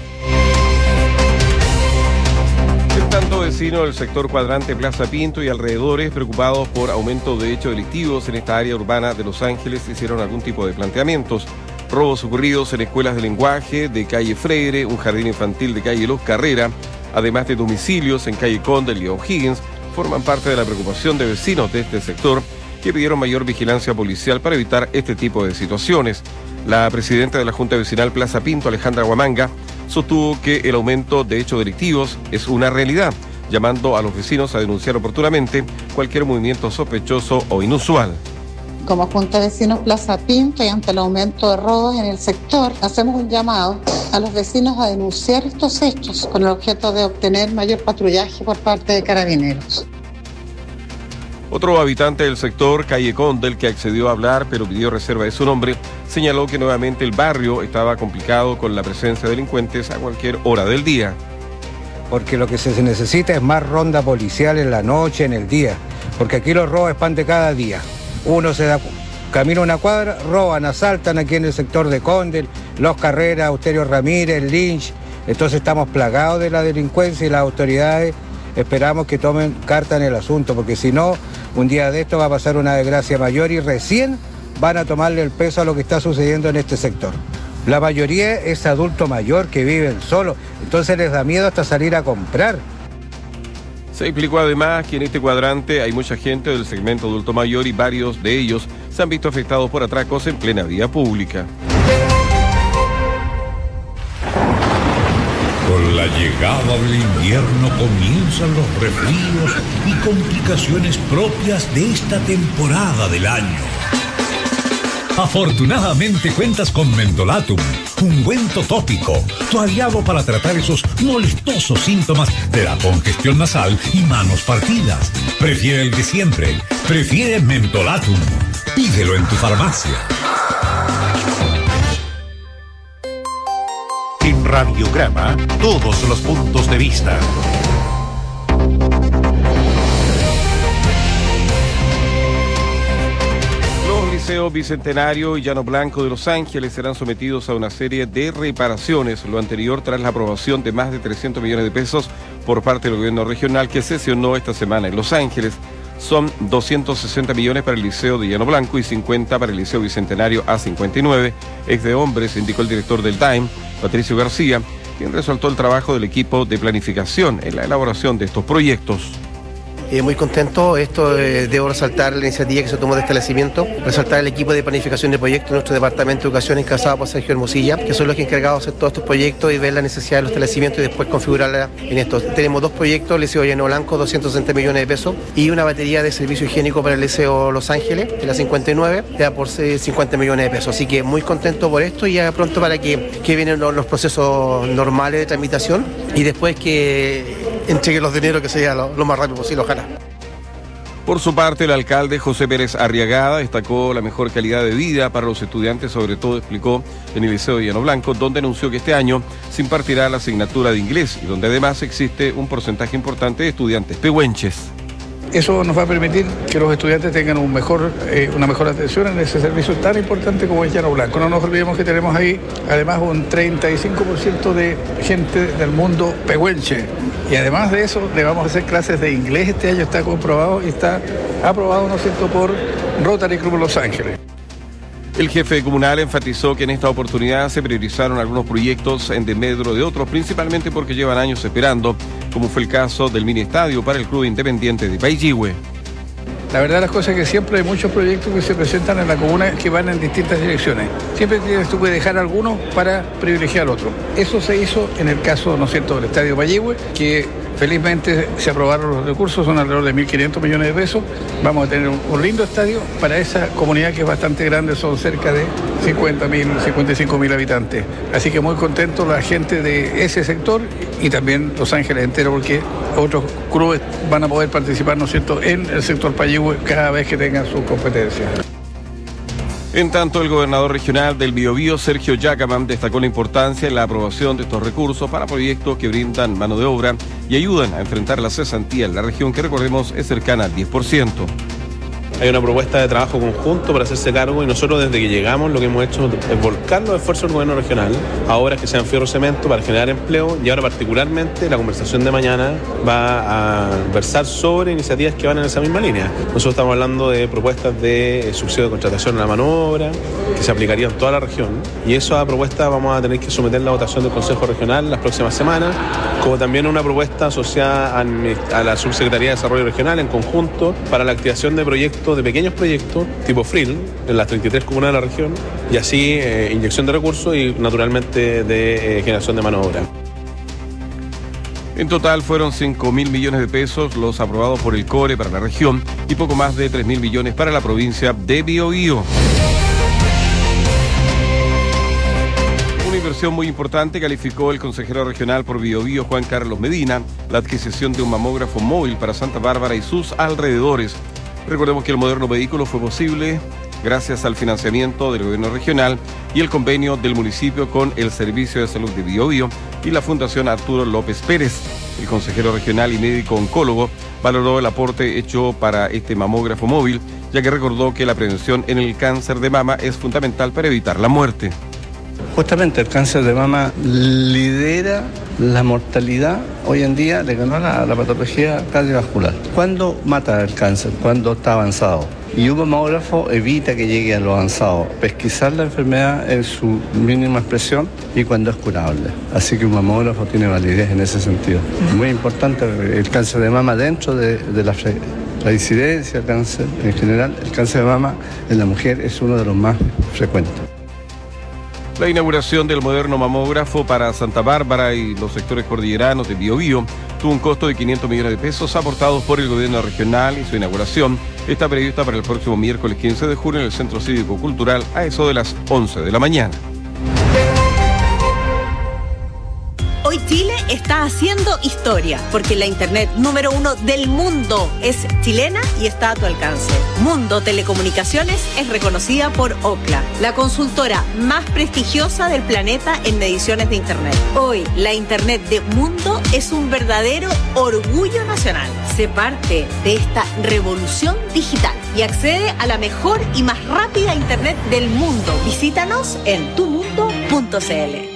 Tanto vecinos del sector Cuadrante Plaza Pinto y alrededores, preocupados por aumento de hechos delictivos en esta área urbana de Los Ángeles, hicieron algún tipo de planteamientos. Robos ocurridos en escuelas de lenguaje de calle Freire, un jardín infantil de calle Los Carrera, además de domicilios en calle Conde y O'Higgins, forman parte de la preocupación de vecinos de este sector, que pidieron mayor vigilancia policial para evitar este tipo de situaciones. La presidenta de la Junta Vecinal Plaza Pinto, Alejandra Huamanga, sostuvo que el aumento de hechos delictivos es una realidad, llamando a los vecinos a denunciar oportunamente cualquier movimiento sospechoso o inusual. Como Junta de Vecinos Plaza Pinto y ante el aumento de robos en el sector, hacemos un llamado a los vecinos a denunciar estos hechos con el objeto de obtener mayor patrullaje por parte de Carabineros. Otro habitante del sector, Calle Condel, que accedió a hablar pero pidió reserva de su nombre, señaló que nuevamente el barrio estaba complicado con la presencia de delincuentes a cualquier hora del día. Porque lo que se necesita es más ronda policial en la noche, en el día, porque aquí los robos es pan de cada día. Uno se da camino a una cuadra, roban, asaltan aquí en el sector de Condel, Los Carreras, Austerio Ramírez, Lynch. Entonces estamos plagados de la delincuencia y las autoridades esperamos que tomen carta en el asunto, porque si no, un día de esto va a pasar una desgracia mayor y recién van a tomarle el peso a lo que está sucediendo en este sector. La mayoría es adulto mayor que viven solos, entonces les da miedo hasta salir a comprar. Se explicó además que en este cuadrante hay mucha gente del segmento adulto mayor y varios de ellos se han visto afectados por atracos en plena vía pública. Con la llegada del invierno comienzan los resfríos y complicaciones propias de esta temporada del año. Afortunadamente cuentas con Mentolatum, ungüento tópico, tu aliado para tratar esos molestosos síntomas de la congestión nasal y manos partidas. Prefiere el de siempre, prefiere Mentolatum. Pídelo en tu farmacia. En Radiograma, todos los puntos de vista. Liceo Bicentenario y Llano Blanco de Los Ángeles serán sometidos a una serie de reparaciones, lo anterior tras la aprobación de más de trescientos millones de pesos por parte del gobierno regional que sesionó esta semana en Los Ángeles. Son doscientos sesenta millones para el Liceo de Llano Blanco y cincuenta para el Liceo Bicentenario A cincuenta y nueve, ex de hombres, indicó el director del Time, Patricio García, quien resaltó el trabajo del equipo de planificación en la elaboración de estos proyectos. Eh, muy contento, esto eh, debo resaltar la iniciativa que se tomó de establecimiento, resaltar el equipo de planificación de proyectos de nuestro Departamento de Educación encabezado por Sergio Hermosilla, que son los que encargados de hacer todos estos proyectos y ver la necesidad de los establecimientos y después configurarla en esto. Tenemos dos proyectos, Liceo Llano Blanco, doscientos sesenta millones de pesos, y una batería de servicio higiénico para el Liceo Los Ángeles, de la cincuenta y nueve, ya por cincuenta millones de pesos. Así que muy contento por esto y ya pronto para que, que vienen los, los procesos normales de tramitación y después que entreguen los dineros que sea lo, lo más rápido posible, ojalá. Por su parte, el alcalde José Pérez Arriagada destacó la mejor calidad de vida para los estudiantes, sobre todo explicó en el Liceo de Llano Blanco, donde anunció que este año se impartirá la asignatura de inglés y donde además existe un porcentaje importante de estudiantes pehuenches. Eso nos va a permitir que los estudiantes tengan un mejor, eh, una mejor atención en ese servicio tan importante como es Llano Blanco. No nos olvidemos que tenemos ahí además un treinta y cinco por ciento de gente del mundo pehuenche. Y además de eso, le vamos a hacer clases de inglés. Este año está comprobado y está aprobado, ¿no es cierto?, por Rotary Club Los Ángeles. El jefe comunal enfatizó que en esta oportunidad se priorizaron algunos proyectos en desmedro de otros, principalmente porque llevan años esperando, como fue el caso del mini estadio para el Club Independiente de Payihue. La verdad las cosas es que siempre hay muchos proyectos que se presentan en la comuna que van en distintas direcciones. Siempre tienes tú que dejar algunos para privilegiar otros. Eso se hizo en el caso, ¿no es cierto?, del estadio Payihue, que felizmente se aprobaron los recursos, son alrededor de mil quinientos millones de pesos. Vamos a tener un, un lindo estadio para esa comunidad que es bastante grande, son cerca de cincuenta mil, cincuenta y cinco mil habitantes. Así que muy contento la gente de ese sector y también Los Ángeles entero, porque otros clubes van a poder participar, ¿no es cierto?, en el sector Payihue cada vez que tengan sus competencias. En tanto, el gobernador regional del Biobío, Sergio Yacaman, destacó la importancia en la aprobación de estos recursos para proyectos que brindan mano de obra y ayudan a enfrentar la cesantía en la región, que recordemos es cercana al diez por ciento. Hay una propuesta de trabajo conjunto para hacerse cargo y nosotros desde que llegamos lo que hemos hecho es volcar los esfuerzos del gobierno regional a obras que sean fierro cemento para generar empleo, y ahora particularmente la conversación de mañana va a versar sobre iniciativas que van en esa misma línea. Nosotros estamos hablando de propuestas de subsidio de contratación a la mano de obra que se aplicaría en toda la región, y esa propuesta vamos a tener que someter la votación del Consejo Regional las próximas semanas, como también una propuesta asociada a la Subsecretaría de Desarrollo Regional en conjunto para la activación de proyectos financiamiento de pequeños proyectos tipo Frill en las treinta y tres comunas de la región y así eh, inyección de recursos y naturalmente de eh, generación de mano de obra. En total fueron cinco mil millones de pesos los aprobados por el CORE para la región y poco más de tres mil millones para la provincia de Biobío. Una inversión muy importante calificó el consejero regional por Biobío, Juan Carlos Medina, la adquisición de un mamógrafo móvil para Santa Bárbara y sus alrededores. Recordemos que el moderno vehículo fue posible gracias al financiamiento del gobierno regional y el convenio del municipio con el Servicio de Salud de Biobío y la Fundación Arturo López Pérez. El consejero regional y médico oncólogo valoró el aporte hecho para este mamógrafo móvil, ya que recordó que la prevención en el cáncer de mama es fundamental para evitar la muerte. Justamente el cáncer de mama lidera la mortalidad hoy en día de la, la patología cardiovascular. ¿Cuándo mata el cáncer? Cuando está avanzado. Y un mamógrafo evita que llegue a lo avanzado, pesquisar la enfermedad en su mínima expresión y cuando es curable. Así que un mamógrafo tiene validez en ese sentido. Muy importante el cáncer de mama dentro de, de la, la incidencia del cáncer en general. El cáncer de mama en la mujer es uno de los más frecuentes. La inauguración del moderno mamógrafo para Santa Bárbara y los sectores cordilleranos de Biobío tuvo un costo de quinientos millones de pesos aportados por el gobierno regional y su inauguración está prevista para el próximo miércoles quince de junio en el Centro Cívico Cultural a eso de las once de la mañana. Hoy Chile está haciendo historia, porque la internet número uno del mundo es chilena y está a tu alcance. Mundo Telecomunicaciones es reconocida por Ookla, la consultora más prestigiosa del planeta en mediciones de internet. Hoy, la internet de Mundo es un verdadero orgullo nacional. Sé parte de esta revolución digital y accede a la mejor y más rápida internet del mundo. Visítanos en tu mundo punto c l.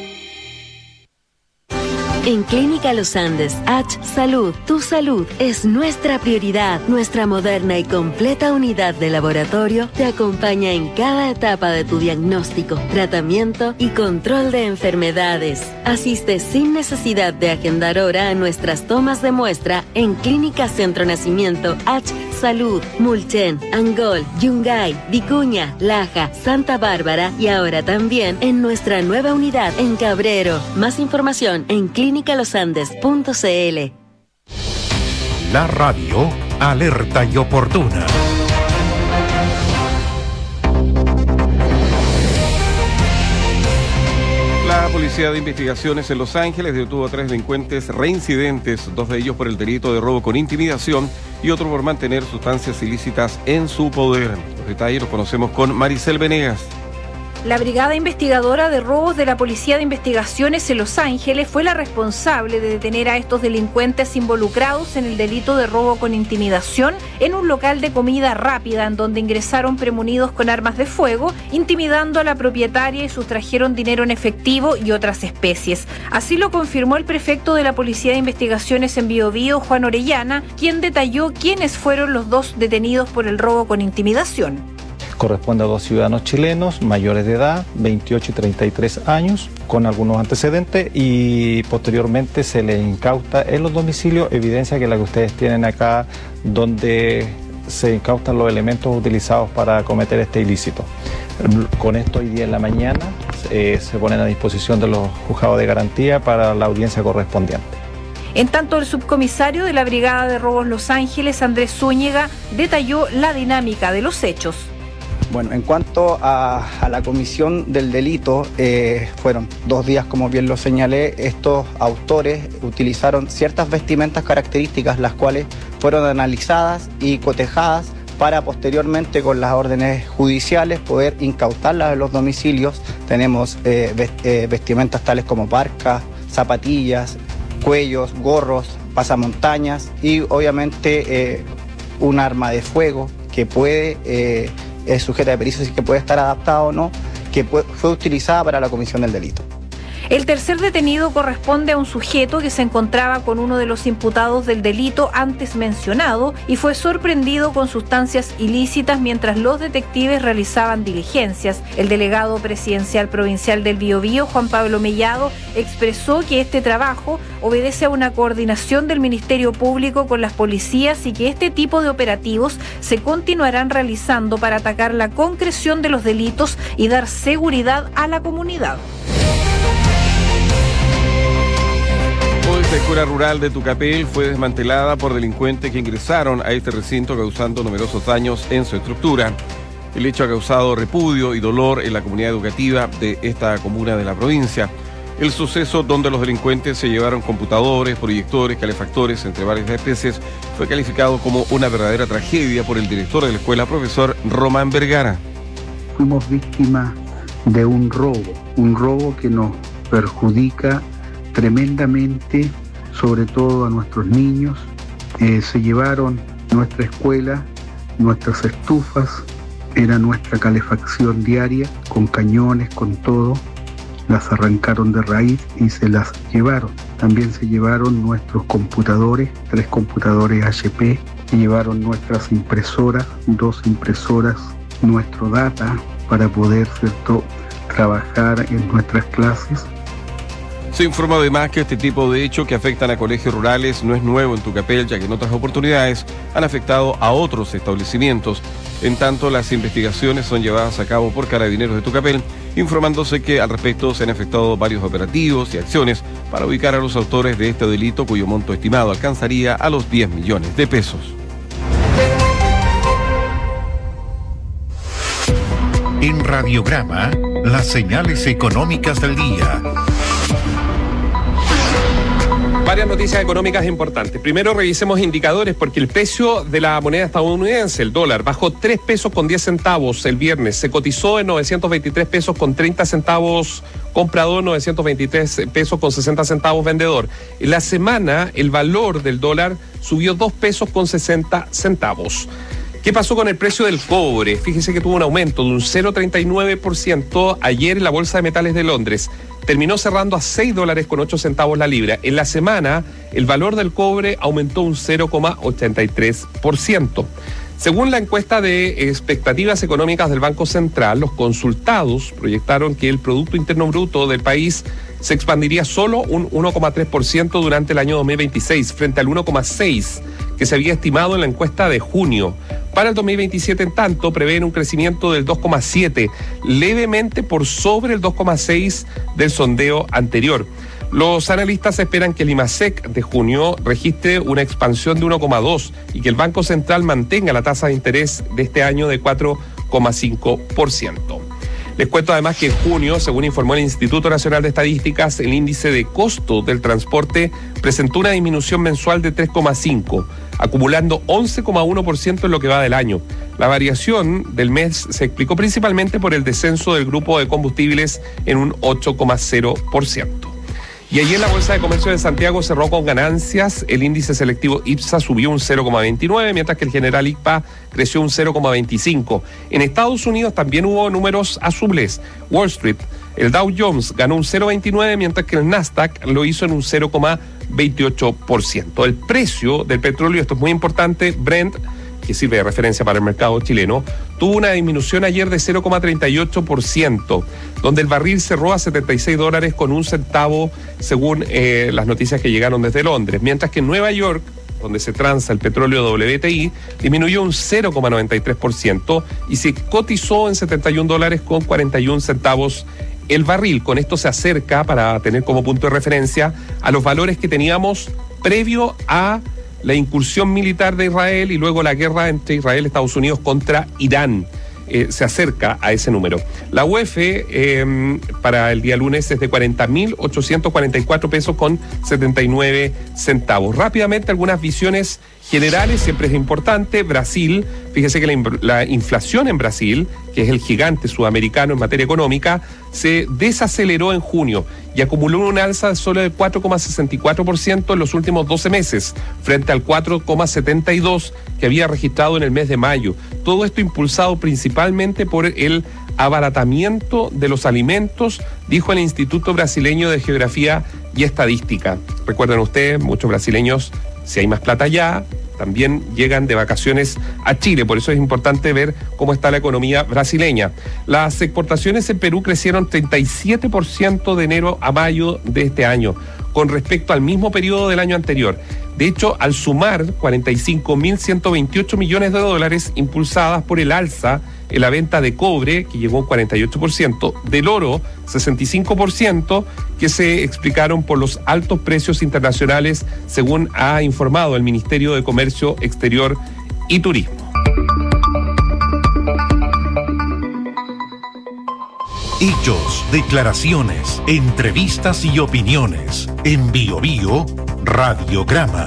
En Clínica Los Andes, H Salud, tu salud es nuestra prioridad. Nuestra moderna y completa unidad de laboratorio te acompaña en cada etapa de tu diagnóstico, tratamiento y control de enfermedades. Asiste sin necesidad de agendar hora a nuestras tomas de muestra en Clínica Centro Nacimiento, H Salud, Mulchen, Angol, Yungay, Vicuña, Laja, Santa Bárbara y ahora también en nuestra nueva unidad en Cabrero. Más información en clínica los andes punto c l. La radio alerta y oportuna. La Policía de Investigaciones en Los Ángeles detuvo a tres delincuentes reincidentes, dos de ellos por el delito de robo con intimidación y otro por mantener sustancias ilícitas en su poder. Los detalles los conocemos con Maricel Venegas. La Brigada Investigadora de Robos de la Policía de Investigaciones en Los Ángeles fue la responsable de detener a estos delincuentes involucrados en el delito de robo con intimidación en un local de comida rápida en donde ingresaron premunidos con armas de fuego, intimidando a la propietaria y sustrajeron dinero en efectivo y otras especies. Así lo confirmó el prefecto de la Policía de Investigaciones en Biobío, Juan Orellana, quien detalló quiénes fueron los dos detenidos por el robo con intimidación. Corresponde a dos ciudadanos chilenos mayores de edad, veintiocho y treinta y tres años, con algunos antecedentes, y posteriormente se les incauta en los domicilios evidencia que la que ustedes tienen acá, donde se incautan los elementos utilizados para cometer este ilícito. Con esto hoy día en la mañana eh, se ponen a disposición de los juzgados de garantía para la audiencia correspondiente. En tanto, el subcomisario de la Brigada de Robos Los Ángeles, Andrés Zúñiga, detalló la dinámica de los hechos. Bueno, en cuanto a, a la comisión del delito, eh, fueron dos días, como bien lo señalé. Estos autores utilizaron ciertas vestimentas características, las cuales fueron analizadas y cotejadas para posteriormente, con las órdenes judiciales, poder incautarlas en los domicilios. Tenemos eh, vest eh, vestimentas tales como parcas, zapatillas, cuellos, gorros, pasamontañas y obviamente eh, un arma de fuego que puede... Eh, es sujeta de pericia, así que puede estar adaptada o no, que fue utilizada para la comisión del delito. El tercer detenido corresponde a un sujeto que se encontraba con uno de los imputados del delito antes mencionado y fue sorprendido con sustancias ilícitas mientras los detectives realizaban diligencias. El delegado presidencial provincial del Biobío, Juan Pablo Mellado, expresó que este trabajo obedece a una coordinación del Ministerio Público con las policías y que este tipo de operativos se continuarán realizando para atacar la concreción de los delitos y dar seguridad a la comunidad. La escuela rural de Tucapel fue desmantelada por delincuentes que ingresaron a este recinto causando numerosos daños en su estructura. El hecho ha causado repudio y dolor en la comunidad educativa de esta comuna de la provincia. El suceso, donde los delincuentes se llevaron computadores, proyectores, calefactores, entre varias especies, fue calificado como una verdadera tragedia por el director de la escuela, profesor Román Vergara. Fuimos víctimas de un robo, un robo que nos perjudica tremendamente, sobre todo a nuestros niños. Eh, se llevaron nuestra escuela, nuestras estufas, era nuestra calefacción diaria, con cañones, con todo. Las arrancaron de raíz y se las llevaron. También se llevaron nuestros computadores, tres computadores H P, se llevaron nuestras impresoras, dos impresoras, nuestro data para poder, ¿cierto?, trabajar en nuestras clases. Se informa además que este tipo de hechos que afectan a colegios rurales no es nuevo en Tucapel, ya que en otras oportunidades han afectado a otros establecimientos. En tanto, las investigaciones son llevadas a cabo por Carabineros de Tucapel, informándose que al respecto se han efectuado varios operativos y acciones para ubicar a los autores de este delito, cuyo monto estimado alcanzaría a los diez millones de pesos. En Radiograma, las señales económicas del día. Varias noticias económicas importantes. Primero revisemos indicadores porque el precio de la moneda estadounidense, el dólar, bajó tres pesos con diez centavos el viernes. Se cotizó en novecientos veintitrés pesos con treinta centavos comprador, novecientos veintitrés pesos con sesenta centavos vendedor. En la semana el valor del dólar subió dos pesos con sesenta centavos. ¿Qué pasó con el precio del cobre? Fíjese que tuvo un aumento de un cero coma treinta y nueve por ciento ayer en la Bolsa de Metales de Londres. Terminó cerrando a seis dólares con ocho centavos la libra. En la semana, el valor del cobre aumentó un cero coma ochenta y tres por ciento. Según la encuesta de expectativas económicas del Banco Central, los consultados proyectaron que el Producto Interno Bruto del país se expandiría solo un uno coma tres por ciento durante el año dos mil veintiséis, frente al uno coma seis por ciento que se había estimado en la encuesta de junio. Para el dos mil veintisiete, en tanto, prevén un crecimiento del dos coma siete por ciento, levemente por sobre el dos coma seis por ciento del sondeo anterior. Los analistas esperan que el IMASEC de junio registre una expansión de uno coma dos por ciento y que el Banco Central mantenga la tasa de interés de este año de cuatro coma cinco por ciento. Les cuento además que en junio, según informó el Instituto Nacional de Estadísticas, el índice de costo del transporte presentó una disminución mensual de tres coma cinco, acumulando once coma uno por ciento en lo que va del año. La variación del mes se explicó principalmente por el descenso del grupo de combustibles en un ocho coma cero por ciento. Y ayer la Bolsa de Comercio de Santiago cerró con ganancias. El índice selectivo IPSA subió un cero coma veintinueve, mientras que el general I C P A creció un cero coma veinticinco. En Estados Unidos también hubo números azules. Wall Street, el Dow Jones ganó un cero coma veintinueve, mientras que el Nasdaq lo hizo en un cero coma veintiocho por ciento. El precio del petróleo, esto es muy importante, Brent, que sirve de referencia para el mercado chileno, tuvo una disminución ayer de cero coma treinta y ocho por ciento, donde el barril cerró a setenta y seis dólares con un centavo, según eh, las noticias que llegaron desde Londres, mientras que en Nueva York, donde se transa el petróleo W T I, disminuyó un cero coma noventa y tres por ciento y se cotizó en setenta y un dólares con cuarenta y un centavos el barril. Con esto se acerca, para tener como punto de referencia, a los valores que teníamos previo a la incursión militar de Israel y luego la guerra entre Israel y Estados Unidos contra Irán. Eh, se acerca a ese número. La U E F eh, para el día lunes es de cuarenta mil ochocientos cuarenta y cuatro pesos con setenta y nueve centavos. Rápidamente, algunas visiones generales, siempre es importante. Brasil, fíjese que la, la inflación en Brasil, que es el gigante sudamericano en materia económica, se desaceleró en junio y acumuló una alza de solo del cuatro coma sesenta y cuatro por ciento en los últimos doce meses, frente al cuatro coma setenta y dos por ciento que había registrado en el mes de mayo. Todo esto impulsado principalmente por el abaratamiento de los alimentos, dijo el Instituto Brasileño de Geografía y Estadística. Recuerden ustedes, muchos brasileños, si hay más plata allá, también llegan de vacaciones a Chile, por eso es importante ver cómo está la economía brasileña. Las exportaciones en Perú crecieron treinta y siete por ciento de enero a mayo de este año, con respecto al mismo periodo del año anterior. De hecho, al sumar cuarenta y cinco mil ciento veintiocho millones de dólares impulsadas por el alza en la venta de cobre, que llegó a un cuarenta y ocho por ciento, del oro, sesenta y cinco por ciento, que se explicaron por los altos precios internacionales, según ha informado el Ministerio de Comercio Exterior y Turismo. Hechos, declaraciones, entrevistas y opiniones. En Bio Bio, Radiograma.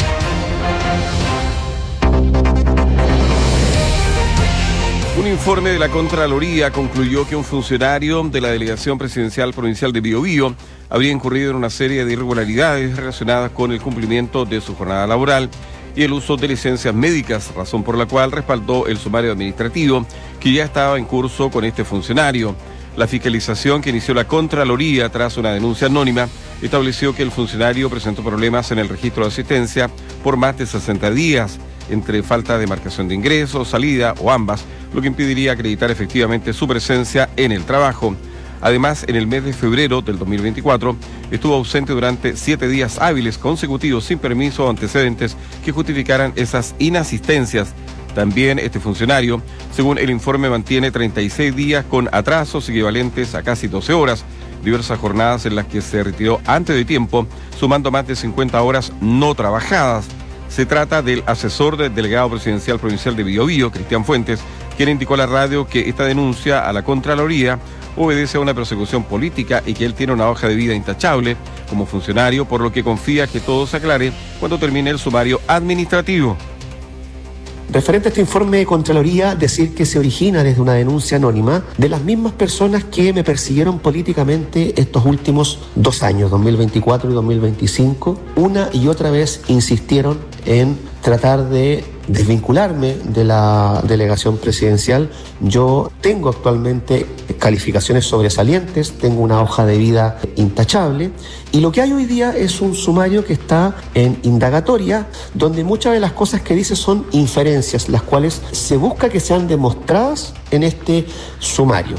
Un informe de la Contraloría concluyó que un funcionario de la Delegación Presidencial Provincial de Biobío habría incurrido en una serie de irregularidades relacionadas con el cumplimiento de su jornada laboral y el uso de licencias médicas, razón por la cual respaldó el sumario administrativo que ya estaba en curso con este funcionario. La fiscalización que inició la Contraloría tras una denuncia anónima estableció que el funcionario presentó problemas en el registro de asistencia por más de sesenta días, entre falta de marcación de ingresos, salida o ambas, lo que impediría acreditar efectivamente su presencia en el trabajo. Además, en el mes de febrero del dos mil veinticuatro, estuvo ausente durante siete días hábiles consecutivos sin permiso o antecedentes que justificaran esas inasistencias. También este funcionario, según el informe, mantiene treinta y seis días con atrasos equivalentes a casi doce horas, diversas jornadas en las que se retiró antes de tiempo, sumando más de cincuenta horas no trabajadas. Se trata del asesor del delegado presidencial provincial de Biobío, Cristian Fuentes, quien indicó a la radio que esta denuncia a la Contraloría obedece a una persecución política y que él tiene una hoja de vida intachable como funcionario, por lo que confía que todo se aclare cuando termine el sumario administrativo. Referente a este informe de Contraloría, decir que se origina desde una denuncia anónima de las mismas personas que me persiguieron políticamente estos últimos dos años, dos mil veinticuatro y dos mil veinticinco. Una y otra vez insistieron en tratar de desvincularme de la delegación presidencial. Yo tengo actualmente calificaciones sobresalientes, tengo una hoja de vida intachable y lo que hay hoy día es un sumario que está en indagatoria, donde muchas de las cosas que dice son inferencias, las cuales se busca que sean demostradas en este sumario.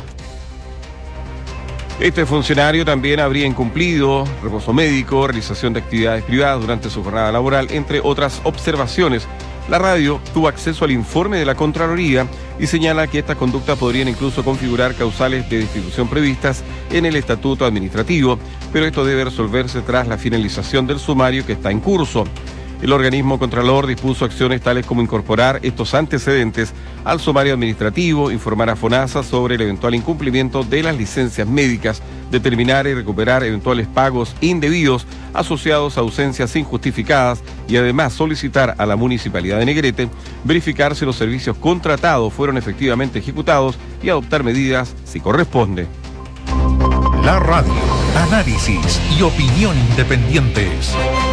Este funcionario también habría incumplido reposo médico, realización de actividades privadas durante su jornada laboral, entre otras observaciones. La radio tuvo acceso al informe de la Contraloría y señala que estas conductas podrían incluso configurar causales de destitución previstas en el estatuto administrativo, pero esto debe resolverse tras la finalización del sumario que está en curso. El organismo Contralor dispuso acciones tales como incorporar estos antecedentes al sumario administrativo, informar a FONASA sobre el eventual incumplimiento de las licencias médicas, determinar y recuperar eventuales pagos indebidos asociados a ausencias injustificadas y además solicitar a la Municipalidad de Negrete verificar si los servicios contratados fueron efectivamente ejecutados y adoptar medidas si corresponde. La radio, análisis y opinión independientes.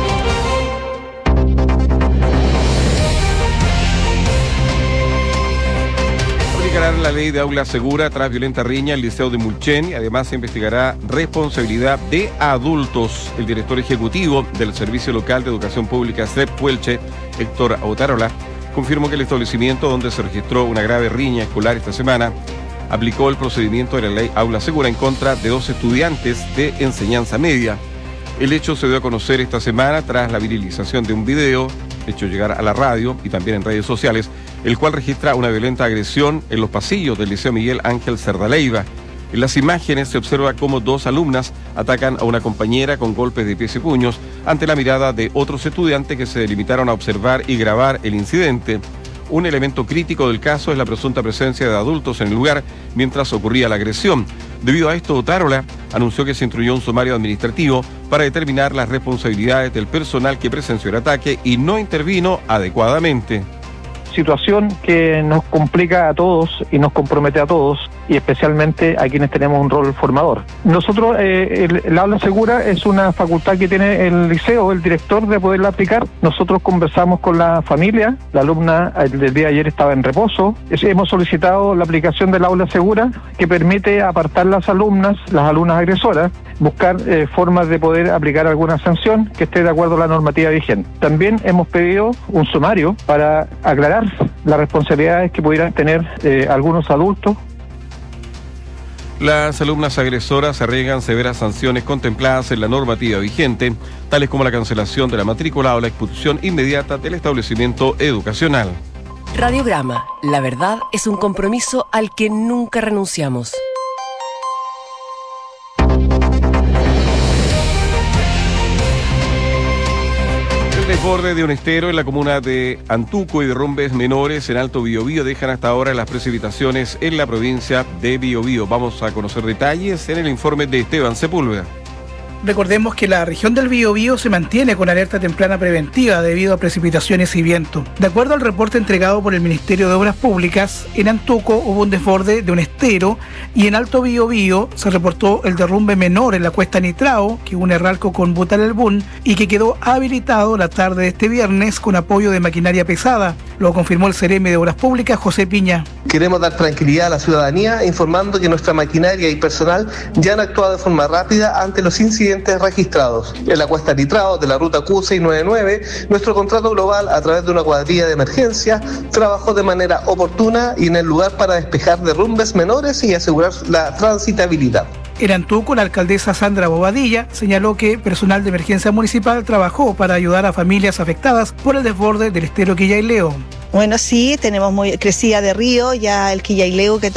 La ley de aula segura tras violenta riña al Liceo de Mulchen y además se investigará responsabilidad de adultos. El director ejecutivo del Servicio Local de Educación Pública S E P Puelche, Héctor Otárola, confirmó que el establecimiento donde se registró una grave riña escolar esta semana aplicó el procedimiento de la ley aula segura en contra de dos estudiantes de enseñanza media. El hecho se dio a conocer esta semana tras la viralización de un video hecho llegar a la radio y también en redes sociales, el cual registra una violenta agresión en los pasillos del Liceo Miguel Ángel Cerda Leiva. En las imágenes se observa cómo dos alumnas atacan a una compañera con golpes de pies y puños ante la mirada de otros estudiantes que se limitaron a observar y grabar el incidente. Un elemento crítico del caso es la presunta presencia de adultos en el lugar mientras ocurría la agresión. Debido a esto, Otárola anunció que se instruyó un sumario administrativo para determinar las responsabilidades del personal que presenció el ataque y no intervino adecuadamente. Situación que nos complica a todos y nos compromete a todos y especialmente a quienes tenemos un rol formador. Nosotros, eh, el, el aula segura es una facultad que tiene el liceo, el director, de poderla aplicar. Nosotros conversamos con la familia, la alumna el día de ayer estaba en reposo. Es, hemos solicitado la aplicación del aula segura que permite apartar las alumnas, las alumnas agresoras, buscar eh, formas de poder aplicar alguna sanción que esté de acuerdo a la normativa vigente. También hemos pedido un sumario para aclarar las responsabilidades que pudieran tener eh, algunos adultos. Las alumnas agresoras arriesgan severas sanciones contempladas en la normativa vigente, tales como la cancelación de la matrícula o la expulsión inmediata del establecimiento educacional. Radiograma, la verdad es un compromiso al que nunca renunciamos. El desborde de un estero en la comuna de Antuco y derrumbes menores en Alto Biobío dejan hasta ahora las precipitaciones en la provincia de Biobío. Vamos a conocer detalles en el informe de Esteban Sepúlveda. Recordemos que la región del Biobío se mantiene con alerta temprana preventiva debido a precipitaciones y viento. De acuerdo al reporte entregado por el Ministerio de Obras Públicas, en Antuco hubo un desborde de un estero y en Alto Biobío se reportó el derrumbe menor en la cuesta Nitrao, que une Ralco con Butalelbún y que quedó habilitado la tarde de este viernes con apoyo de maquinaria pesada. Lo confirmó el C R M de Obras Públicas, José Piña. Queremos dar tranquilidad a la ciudadanía informando que nuestra maquinaria y personal ya han actuado de forma rápida ante los incidentes registrados. En la cuesta Nitrao de la ruta Q seiscientos noventa y nueve, nuestro contrato global, a través de una cuadrilla de emergencia, trabajó de manera oportuna y en el lugar para despejar derrumbes menores y asegurar la transitabilidad. En Antuco, la alcaldesa Sandra Bobadilla señaló que personal de emergencia municipal trabajó para ayudar a familias afectadas por el desborde del estero Quillaileo. Bueno, sí, tenemos muy crecida de río, ya el Quillaileo que